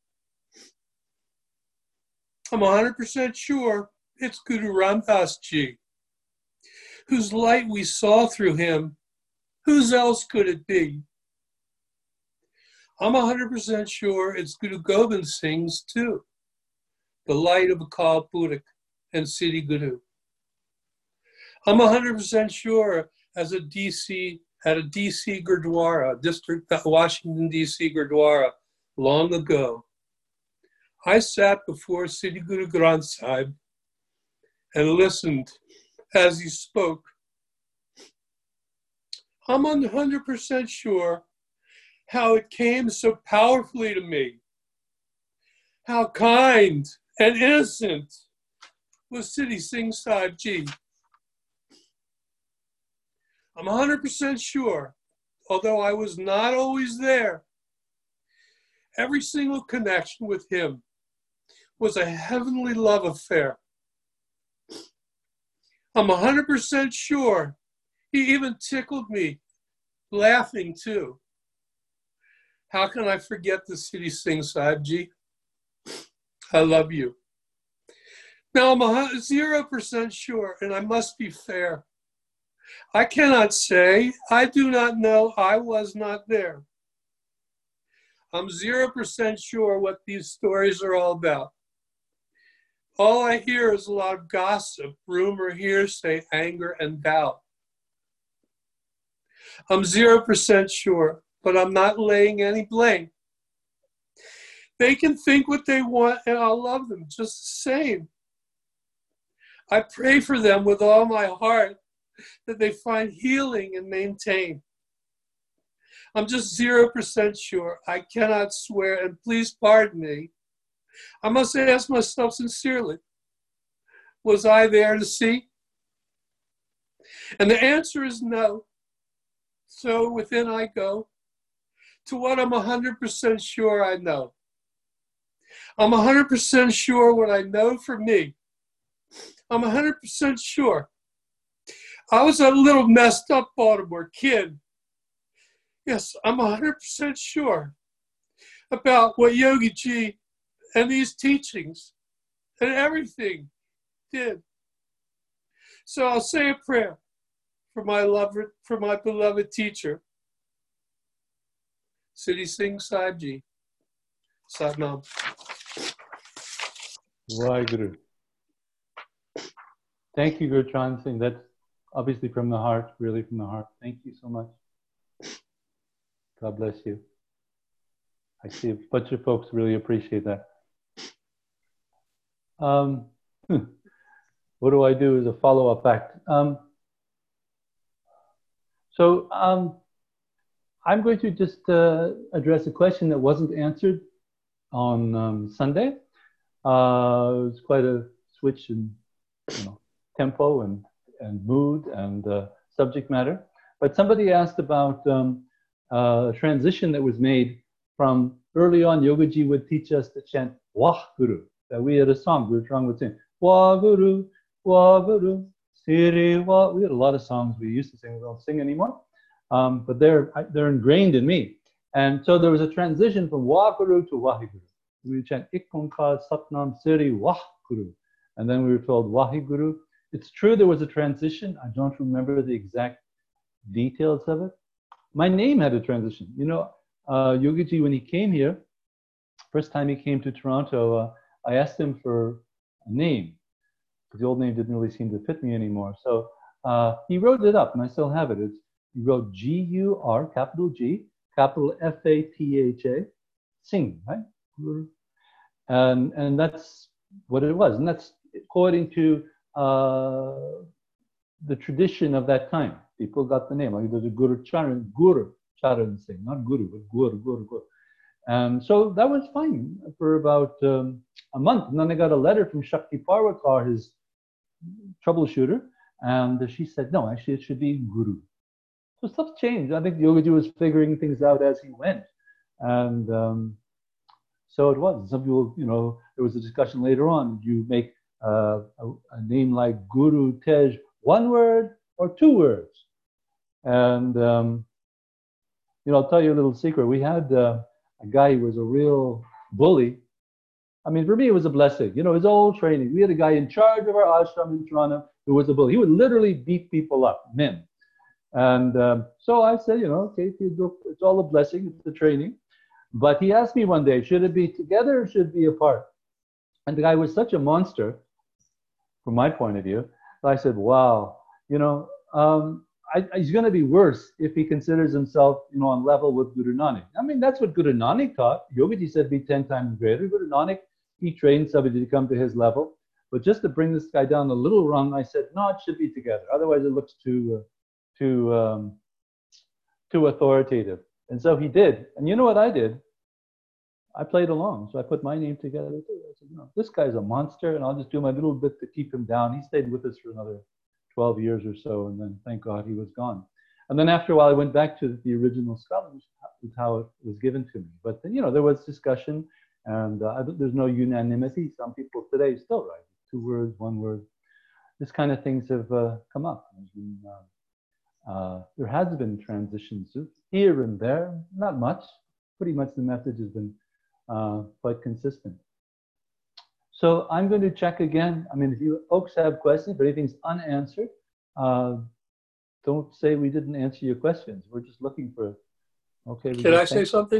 I'm one hundred percent sure it's Guru Ram Das Ji, whose light we saw through him. Whose else could it be? I'm one hundred percent sure it's Guru Gobind Singh's too, the light of Akal Purakh and Siddhi Guru. I'm one hundred percent sure as a D C, at a D C Gurdwara, District Washington, D C Gurdwara, long ago, I sat before Siddhi Guru Granth Sahib and listened as he spoke. I'm one hundred percent sure how it came so powerfully to me, how kind and innocent was Siddhi Singh Sahib Ji. I'm one hundred percent sure, although I was not always there, every single connection with him was a heavenly love affair. I'm one hundred percent sure he even tickled me, laughing too. How can I forget the Siddhi Singh Sahib Ji? I love you. Now I'm zero percent sure, and I must be fair. I cannot say, I do not know, I was not there. I'm zero percent sure what these stories are all about. All I hear is a lot of gossip, rumor, hearsay, anger, and doubt. I'm zero percent sure, but I'm not laying any blame. They can think what they want, and I'll love them just the same. I pray for them with all my heart that they find healing and maintain. I'm just zero percent sure. I cannot swear, and please pardon me. I must ask myself sincerely, was I there to see? And the answer is no. So within I go to what I'm one hundred percent sure I know. I'm one hundred percent sure what I know for me. I'm one hundred percent sure. I was a little messed up Baltimore kid. Yes, I'm one hundred percent sure about what Yogi Ji and these teachings and everything did. So I'll say a prayer for my lover, for my beloved teacher, Siddhi Singh Sahib Ji. Satnam. Waheguru. Thank you, Guru Chan Singh. That's obviously from the heart, really from the heart. Thank you so much. God bless you. I see a bunch of folks really appreciate that. Um, what do I do as a follow-up act? Um, so um, I'm going to just uh, address a question that wasn't answered on um, Sunday. Uh, it was quite a switch in you know, tempo and, and mood and uh, subject matter. But somebody asked about um, uh, a transition that was made from early on. Yogaji would teach us to chant Wah Guru. That we had a song, Guru Trang would sing Wah Guru, Wah Guru, Siri Wah. We had a lot of songs we used to sing. We don't sing anymore, um, but they're they're ingrained in me. And so there was a transition from Wah Guru to Wahiguru. We chant Ik Onkar Satnam Siri Wah Guru, and then we were told Wahiguru. It's true there was a transition. I don't remember the exact details of it. My name had a transition. You know, uh, Yogiji, when he came here, first time he came to Toronto, uh, I asked him for a name, because the old name didn't really seem to fit me anymore. So uh, he wrote it up, and I still have it. It's, he wrote G U R, capital G, capital F A T H A, Singh, right? And, and that's what it was. And that's according to uh, the tradition of that time. People got the name. Like there's a Guru Charan, Guru Charan Singh, not Guru, but Guru, Guru, Guru. And so that was fine for about um, a month. And then I got a letter from Shakti Parwakar, his troubleshooter, and she said, no, actually it should be Guru. So stuff changed. I think Yogaji was figuring things out as he went. And um, so it was. Some people, you know, there was a discussion later on. Do you make uh, a, a name like Guru Tej one word or two words? And, um, you know, I'll tell you a little secret. We had uh, a guy who was a real bully. I mean, for me, it was a blessing. You know, his old training. We had a guy in charge of our ashram in Toronto who was a bully. He would literally beat people up, men. And um, so I said, you know, okay, it's all a blessing. It's the training. But he asked me one day, should it be together or should it be apart? And the guy was such a monster, from my point of view, that I said, wow, you know, um, I, he's going to be worse if he considers himself, you know, on level with Guru Nanak. I mean, that's what Guru Nanak taught. Yogaji said be ten times greater. Guru Nanak, he trained somebody to come to his level. But just to bring this guy down a little rung, I said, no, it should be together. Otherwise, it looks too, uh, too, um, too authoritative. And so he did. And you know what I did? I played along. So I put my name together too. I said, no, this guy's a monster, and I'll just do my little bit to keep him down. He stayed with us for another twelve years or so, and then thank God he was gone. And then after a while, I went back to the original scholarship, how it was given to me. But you know, there was discussion, and uh, there's no unanimity. Some people today still write two words, one word. This kind of things have uh, come up. I mean, uh, uh, there has been transitions here and there, not much. Pretty much the message has been uh, quite consistent. So I'm going to check again. I mean, if you folks have questions, but anything's unanswered, uh, don't say we didn't answer your questions. We're just looking for, okay. Can I say something?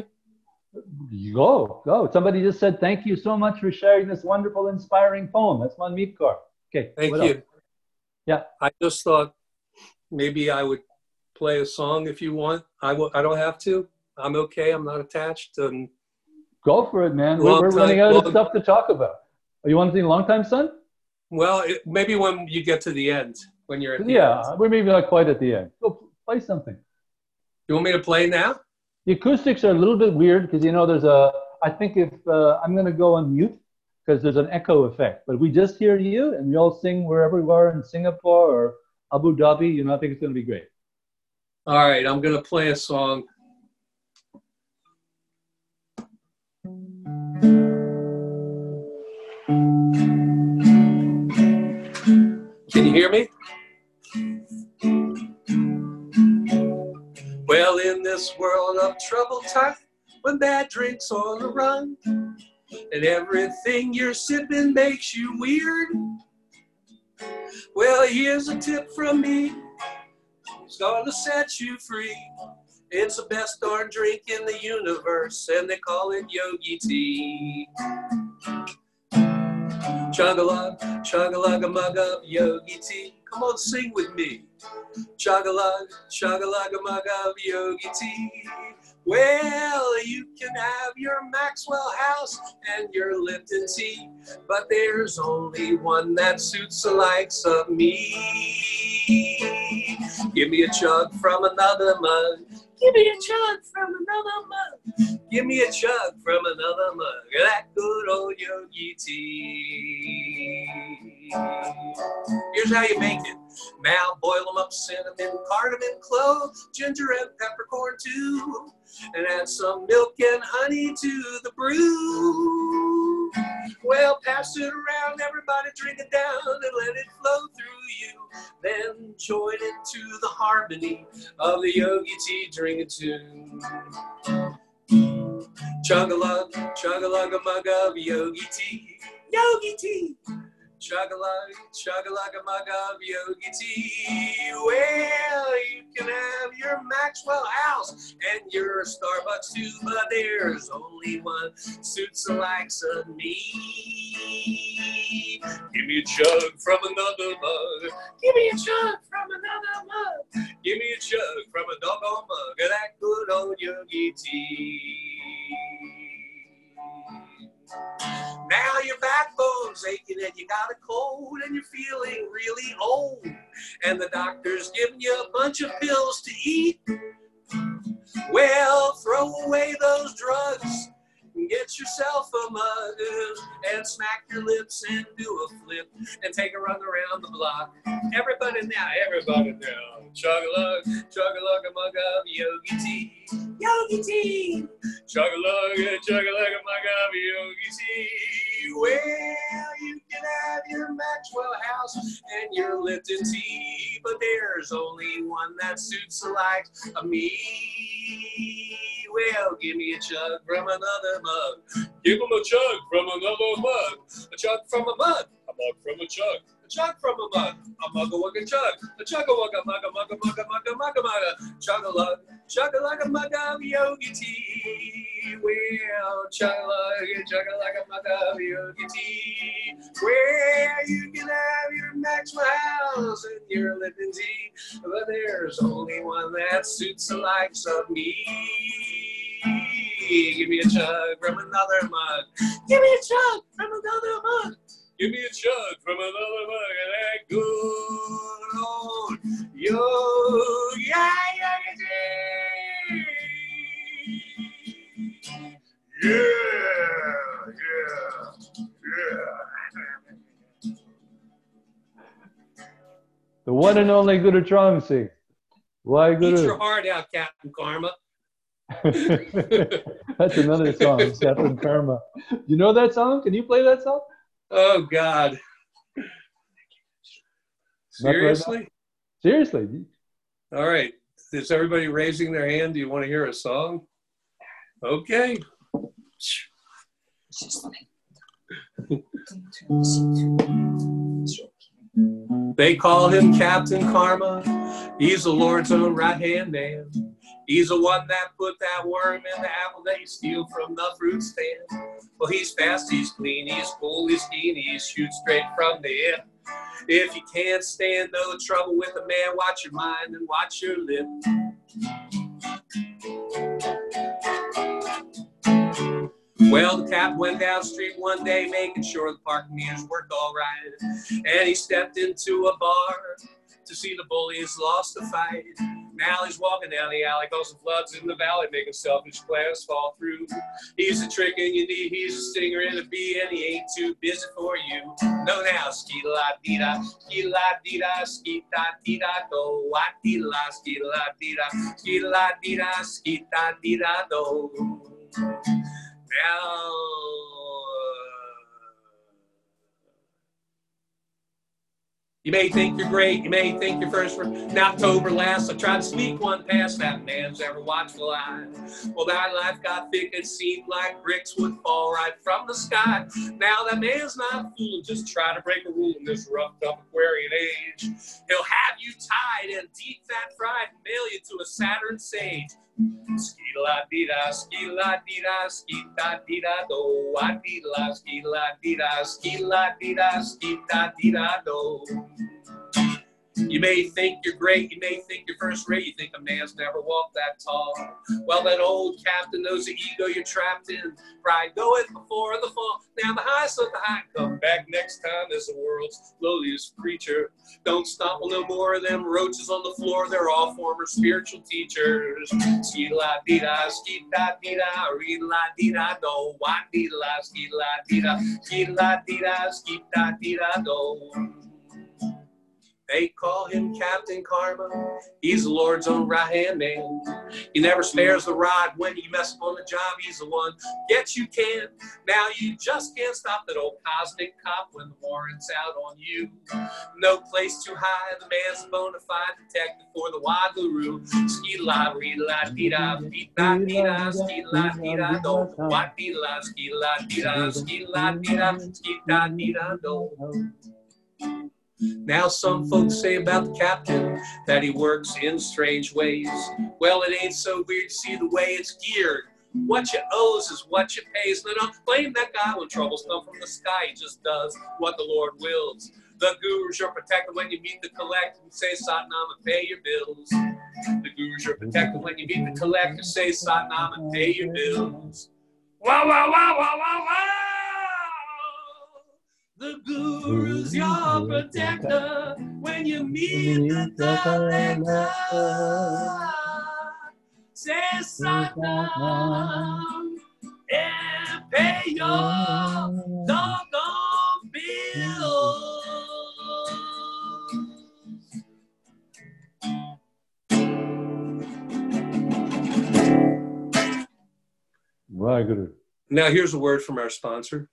Go, go. Somebody just said, thank you so much for sharing this wonderful, inspiring poem. That's Manmeet Kaur. Okay. Thank you. Else? Yeah. I just thought maybe I would play a song if you want. I w I don't have to. I'm okay. I'm not attached. Um, go for it, man. We're, we're time, running out long, of stuff to talk about. Oh, you want to sing Long Time Son? Well, it, maybe when you get to the end, when you're at the yeah, end. we're maybe not quite at the end. Go play something. You want me to play now? The acoustics are a little bit weird because, you know, there's a, I think if, uh, I'm going to go on mute because there's an echo effect. But if we just hear you and we all sing wherever we are in Singapore or Abu Dhabi, you know, I think it's going to be great. All right, I'm going to play a song. Can you hear me? Well, in this world of troubled time, when bad drink's on the run, and everything you're sipping makes you weird, well, here's a tip from me. It's gonna set you free. It's the best darn drink in the universe, and they call it Yogi Tea. Chug-a-lug, chug-a-lug, a mug of Yogi Tea. Come on, sing with me. Chug-a-lug, chug-a-lug, a mug of Yogi Tea. Well, you can have your Maxwell House and your Lipton tea, but there's only one that suits the likes of me. Give me a chug from another mug. Give me a chug from another mug. Give me a chug from another mug. That good old Yogi Tea. Here's how you make it. Now boil them up, cinnamon, cardamom, clove, ginger and peppercorn too, and add some milk and honey to the brew. Well, pass it around, everybody drink it down and let it flow through you. Then join into the harmony of the Yogi Tea drinking tune. Chug-a-lug, chug-a-lug a mug of Yogi Tea, Yogi Tea. Chug-a-lug, chug-a-lug a mug of Yogi Tea. Well, you can have your Maxwell House and your Starbucks too, but there's only one suits the likes of me. Give me a chug from another mug. Give me a chug from another mug. Give me a chug from a doggone mug of that good old Yogi Tea. Now your backbone's aching and you got a cold and you're feeling really old, and the doctor's giving you a bunch of pills to eat. Well, throw away those drugs and get yourself a mug and smack your lips and do a flip and take a run around the block. Everybody now, everybody now. Chug-a-lug, chug-a-lug a mug of Yogi Tea, Yogi Tea. Chug-a-lug, chug-a-lug a mug of Yogi Tea. Well, you can have your Maxwell House and your Lipton tea, but there's only one that suits the likes of me. Well, give me a chug from another mug. Give him a chug from another mug. A chug from a mug. A mug from a chug. A chug from a mug. A mug a wug a chug. A chug a wug a mug a mug a mug a mug a mug a mug a chug a lug. Chug a lug a mug of Yogi Tea. Well, chug a lug, chug a lug a mug of Yogi Tea. Where you can have your Maxwell House and your Lipton tea, but there's only one that suits the likes of me. Give me a chug from another mug. Give me a chug from another mug. Give me a chug from another mug of that good old Yogi Tea. Yeah, yeah, yeah. The one and only Guru Trongsi. Why Guru? Eat your heart out, Captain Karma. That's another song, Captain Karma. You know that song? Can you play that song? Oh, God. Seriously? Right Seriously. All right. Is everybody raising their hand? Do you want to hear a song? Okay. They call him Captain Karma. He's the Lord's own right-hand man. He's the one that put that worm in the apple that you steal from the fruit stand. Well, he's fast, he's clean, he's cool, he's keen, he shoots straight from the hip. If you can't stand no trouble with a man, watch your mind and watch your lip. Well, the cap went down the street one day, making sure the parking meters worked all right. And he stepped into a bar to see the bullies lost the fight. Now he's walking down the alley, causing floods in the valley, making selfish plans fall through. He's a trick and you need, he's a stinger in a bee, and he ain't too busy for you. No now, ski-la-dee-da, ski-la-dee-da, ski-da-dee-da-do, wa-dee-la, ski-la-dee-da, ski-la-dee-da, ski-da-dee-da-do. Now, you may think you're great, you may think you're first for in October last. I tried to sneak one past that man's ever watchful eye. Well, that life got thick, it seemed like bricks would fall right from the sky. Now that man's not fooling, just try to break a rule in this roughed up Aquarian age. He'll have you tied in deep fat fried and mail you to a Saturn sage. Ski-la-dee-da, ski-la-dee-da, ski-da-dee-da-do, wa-dee-la, ski-la-dee-da, ski-la-dee-da, ski-da-dee-da-do. You may think you're great, you may think you're first rate, you think a man's never walked that tall. Well, that old captain knows the ego you're trapped in. Pride goeth before the fall. Now the highest of the high, come back next time as the world's lowliest creature. Don't stomple no more of them roaches on the floor, they're all former spiritual teachers. Ski-la-dee-da, ski-da-dee-da, re-la-dee-da-do, wa-dee-la, ski-la-dee-da, ski-la-dee-da, ski-da-dee-da-do. They call him Captain Karma. He's the Lord's own right-hand man. He never spares the rod when you mess up on the job. He's the one gets you can. Now you just can't stop that old cosmic cop when the warrant's out on you. No place to hide. The man's a bona fide detective for the Wagaroo. Ski-la-ree-la-dee-da, dee-da-dee-da, ski-la-dee-da-do. What-dee-la, ski-la-dee-da, ski-la-dee-da, ski-da-dee-da-do. Now some folks say about the captain that he works in strange ways. Well, it ain't so weird to see the way it's geared. What you owes is what you pays. And don't blame that guy when troubles come from the sky. He just does what the Lord wills. The guru's your protector when you meet the collector and say Satnam and pay your bills. The guru's your protector when you meet the collector, say Satnam and pay your bills. Wow, wow, wow, wow, wow, wow. The guru's your protector when you meet the collector. Say Satnam and pay your doggone bills. Waheguru. Now here's a word from our sponsor.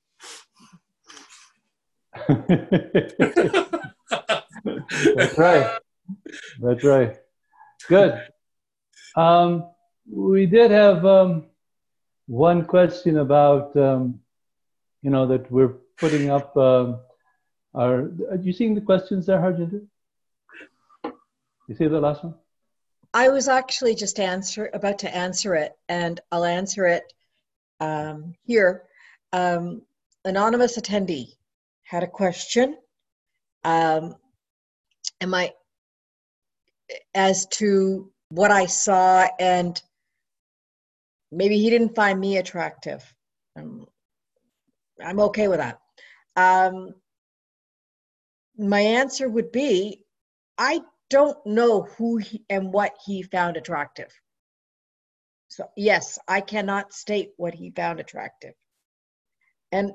That's right. That's right. Good. Um, we did have um, one question about, um, you know, that we're putting up um, our. Are you seeing the questions there, Harjinder? You see the last one? I was actually just answer about to answer it, and I'll answer it um, here. Um, anonymous attendee had a question. Um, am I, as to what I saw, and maybe he didn't find me attractive. Um, I'm okay with that. Um, my answer would be, I don't know who he, and what he found attractive. So yes, I cannot state what he found attractive. And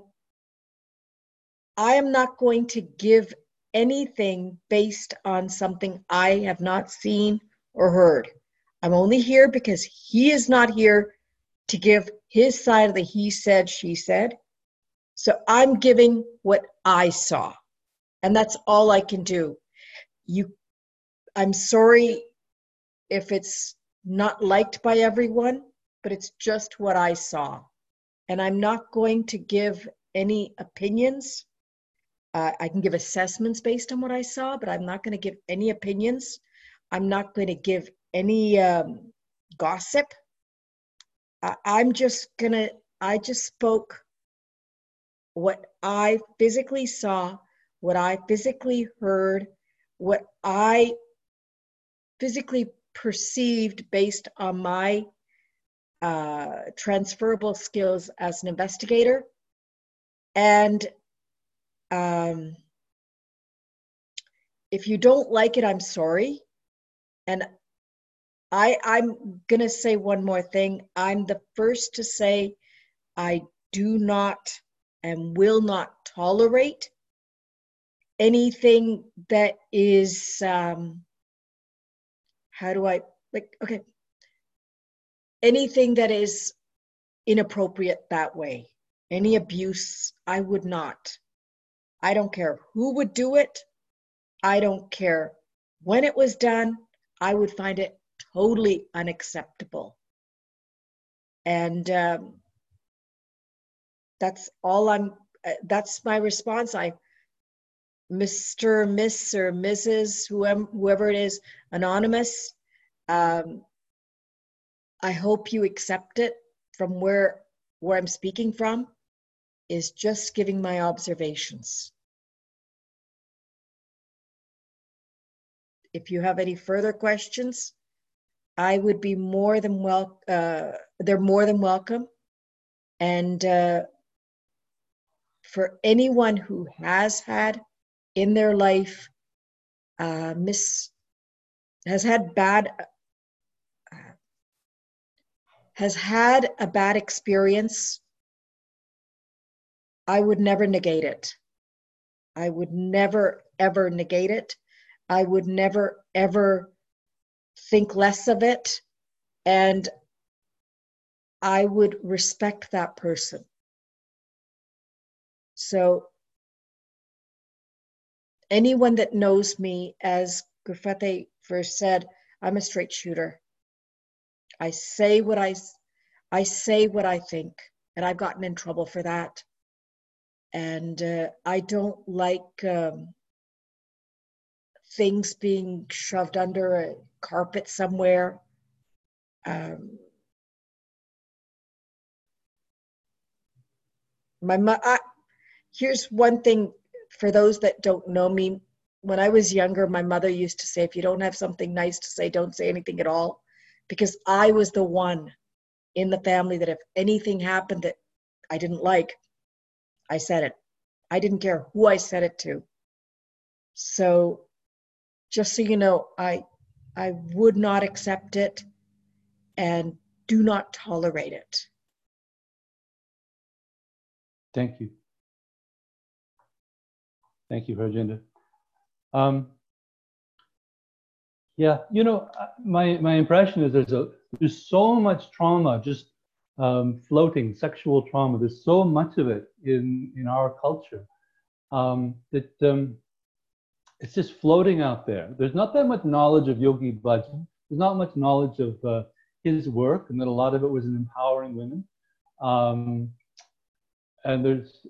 I am not going to give anything based on something I have not seen or heard. I'm only here because he is not here to give his side of the he said, she said. So I'm giving what I saw. And that's all I can do. You, I'm sorry if it's not liked by everyone, but it's just what I saw. And I'm not going to give any opinions. Uh, I can give assessments based on what I saw, but I'm not going to give any opinions. I'm not going to give any um, gossip. Uh, I'm just going to, I just spoke what I physically saw, what I physically heard, what I physically perceived based on my uh, transferable skills as an investigator. And um, if you don't like it, I'm sorry. And I, I'm going to say one more thing. I'm the first to say I do not and will not tolerate anything that is, um, how do I, like, okay, anything that is inappropriate that way. Any abuse, I would not. I don't care who would do it. I don't care when it was done. I would find it totally unacceptable. And um, that's all I'm, uh, that's my response. I, Mister, Miss, or Missus, whoever, whoever it is, anonymous, um, I hope you accept it from where, where I'm speaking from, is just giving my observations. If you have any further questions, I would be more than wel- uh, they're more than welcome. And uh, for anyone who has had in their life, uh, miss, has had bad, uh, has had a bad experience, I would never negate it. I would never, ever negate it. I would never, ever think less of it. And I would respect that person. So anyone that knows me, as Gruffudd first said, I'm a straight shooter. I say what I, I say what I think, and I've gotten in trouble for that. And uh, I don't like um, things being shoved under a carpet somewhere. Um, my mo- I, here's one thing for those that don't know me. When I was younger, my mother used to say, if you don't have something nice to say, don't say anything at all. Because I was the one in the family that if anything happened that I didn't like, I said it. I didn't care who I said it to. So just so you know, I, I would not accept it and do not tolerate it. Thank you. Thank you, Harjinder. Um, yeah, you know, my, my impression is there's, a, there's so much trauma just um, floating, sexual trauma. There's so much of it in, in our culture um, that um, it's just floating out there. There's not that much knowledge of Yogi Bhajan. There's not much knowledge of uh, his work, and that a lot of it was in empowering women. Um, and there's,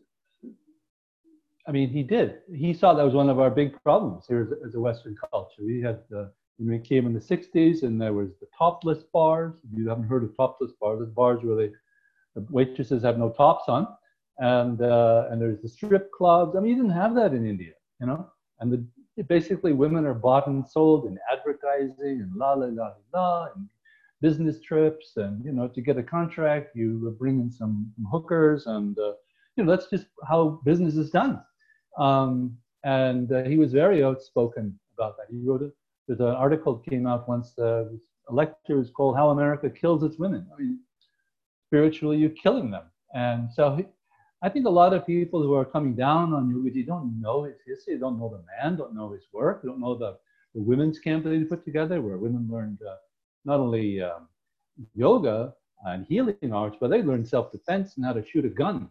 I mean, he did. He saw that was one of our big problems here as, as a Western culture. We had, uh, when we came in the sixties, and there was the topless bars. If you haven't heard of topless bars, there's bars where they, the waitresses have no tops on, and uh, and there's the strip clubs. I mean, you didn't have that in India, you know. And the, basically, women are bought and sold in advertising and la la la la, and business trips, and you know, to get a contract, you bring in some, some hookers, and uh, you know, that's just how business is done. Um, and uh, he was very outspoken about that. He wrote it. There's an article that came out once. Uh, a lecture is called "How America Kills Its Women." I mean, spiritually, you're killing them. And so, he, I think a lot of people who are coming down on Yogaji don't know his history, don't know the man, don't know his work, don't know the, the women's camp that he put together, where women learned uh, not only um, yoga and healing arts, but they learned self-defense and how to shoot a gun.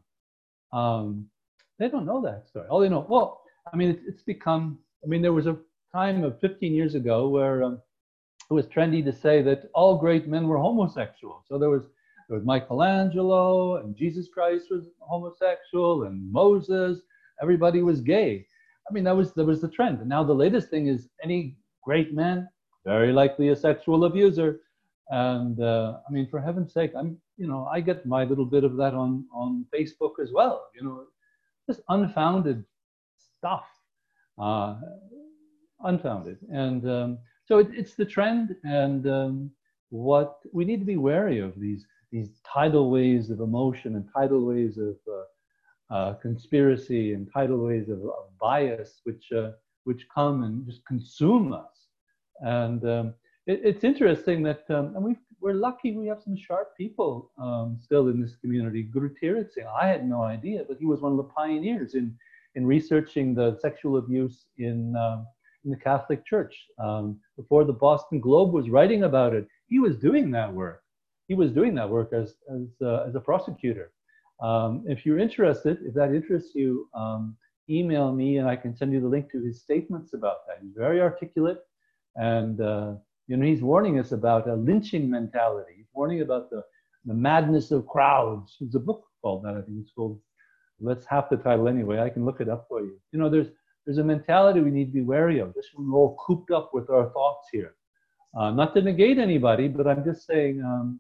Um, they don't know that story. All they know, well, I mean, it, it's become, I mean, there was a time of fifteen years ago where um, it was trendy to say that all great men were homosexual. So there was, there was Michelangelo, and Jesus Christ was homosexual, and Moses, everybody was gay. I mean, that was, that was the trend. And now the latest thing is any great man, very likely a sexual abuser. And uh, I mean, for heaven's sake, I'm, you know, I get my little bit of that on, on Facebook as well, you know, just unfounded stuff, uh, unfounded. And um, so it, it's the trend, and um, what we need to be wary of these, these tidal waves of emotion and tidal waves of uh, uh, conspiracy and tidal waves of, of bias, which, uh, which come and just consume us. And um, it, it's interesting that, um, and we've, we're lucky we have some sharp people um, still in this community. Guru Tirth Singh, I had no idea, but he was one of the pioneers in, in researching the sexual abuse in, um, in the Catholic Church. Um, before the Boston Globe was writing about it, he was doing that work. He was doing that work as, as, uh, as a prosecutor. Um, if you're interested, if that interests you, um, email me and I can send you the link to his statements about that. He's very articulate, and uh, you know, he's warning us about a lynching mentality. He's warning about the, the madness of crowds. There's a book called that, I think it's called, that's half the title anyway, I can look it up for you. You know, there's, there's a mentality we need to be wary of, just when we're all cooped up with our thoughts here. Uh, not to negate anybody, but I'm just saying, um,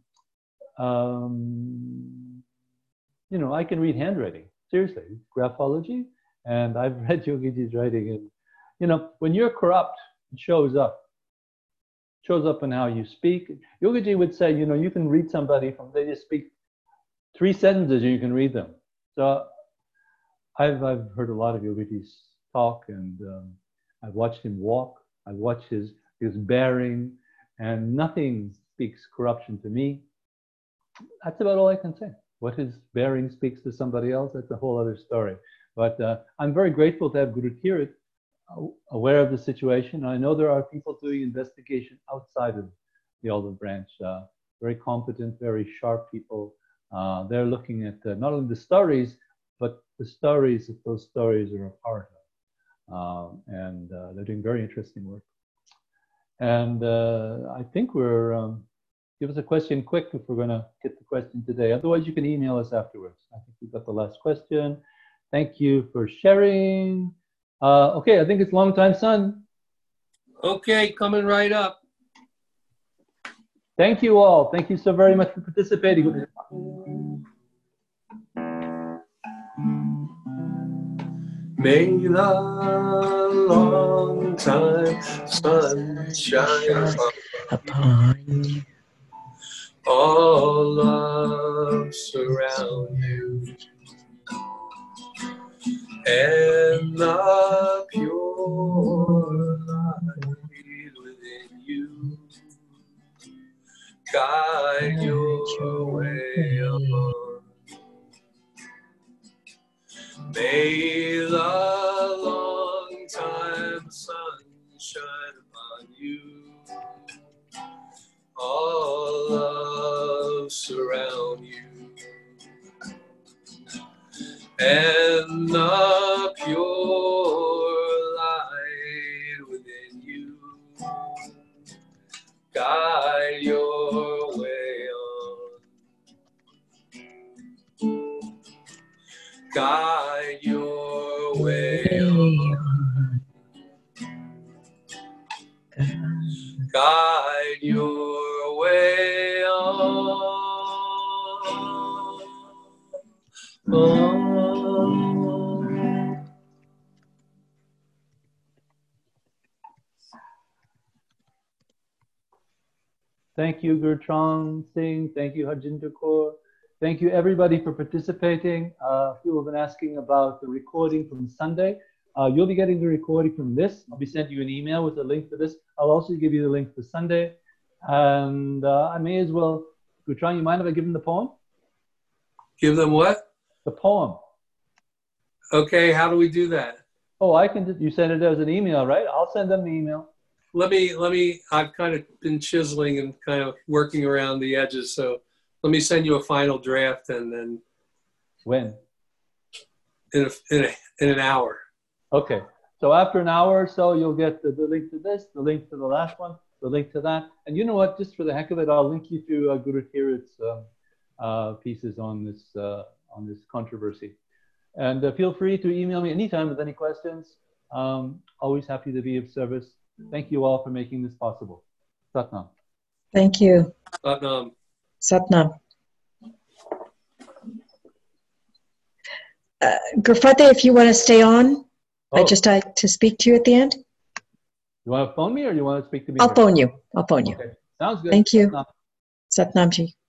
um, you know, I can read handwriting, seriously, graphology, and I've read Yogiji's writing, and, you know, when you're corrupt, it shows up. It shows up in how you speak. Yogiji would say, you know, you can read somebody from, they just speak three sentences and you can read them. So I've, I've heard a lot of Yogiji's talk, and um, I've watched him walk, I've watched his, his bearing, and nothing speaks corruption to me. That's about all I can say. What his bearing speaks to somebody else, that's a whole other story. But uh, I'm very grateful to have Guru Tirth aware of the situation. I know there are people doing investigation outside of the olive branch, uh, very competent, very sharp people. Uh, they're looking at uh, not only the stories, but the stories that those stories are a part of. Um, and uh, they're doing very interesting work. And uh, I think we're, um, give us a question quick if we're gonna get the question today. Otherwise, you can email us afterwards. I think we've got the last question. Thank you for sharing. Uh, okay, I think it's Long Time Son. Okay, coming right up. Thank you all. Thank you so very much for participating. May the long time sun shine upon you. All love surround you, and the pure light within you guide your way on. May the long time sun shine upon you. All love surround you, and the pure light within you guide your way on. Guide your way on. Guide your way on. on. Thank you, Gurtran Singh. Thank you, Harjinder Kaur. Thank you, everybody, for participating. Uh, people have been asking about the recording from Sunday. Uh, you'll be getting the recording from this. I'll be sending you an email with a link to this. I'll also give you the link for Sunday. And uh, I may as well, Gurtran, you mind if I give them the poem? Give them what? The poem. Okay, how do we do that? Oh, I can just, you send it as an email, right? I'll send them the email. Let me, let me, I've kind of been chiseling and kind of working around the edges. So let me send you a final draft and then. When? In, a, in, a, in an hour. Okay. So after an hour or so, you'll get the, the link to this, the link to the last one, the link to that. And you know what? Just for the heck of it, I'll link you to uh, Guru Kirat's um, uh, pieces on this, uh, on this controversy. And uh, feel free to email me anytime with any questions. Um, always happy to be of service. Thank you all for making this possible. Satnam. Thank you. Satnam. Satnam. Uh, Gurfateh, if you want to stay on, Oh. I just like to speak to you at the end. You want to phone me or you want to speak to me? I'll here? phone you. I'll phone you. Okay. Sounds good. Thank you. Satnam. Satnamji.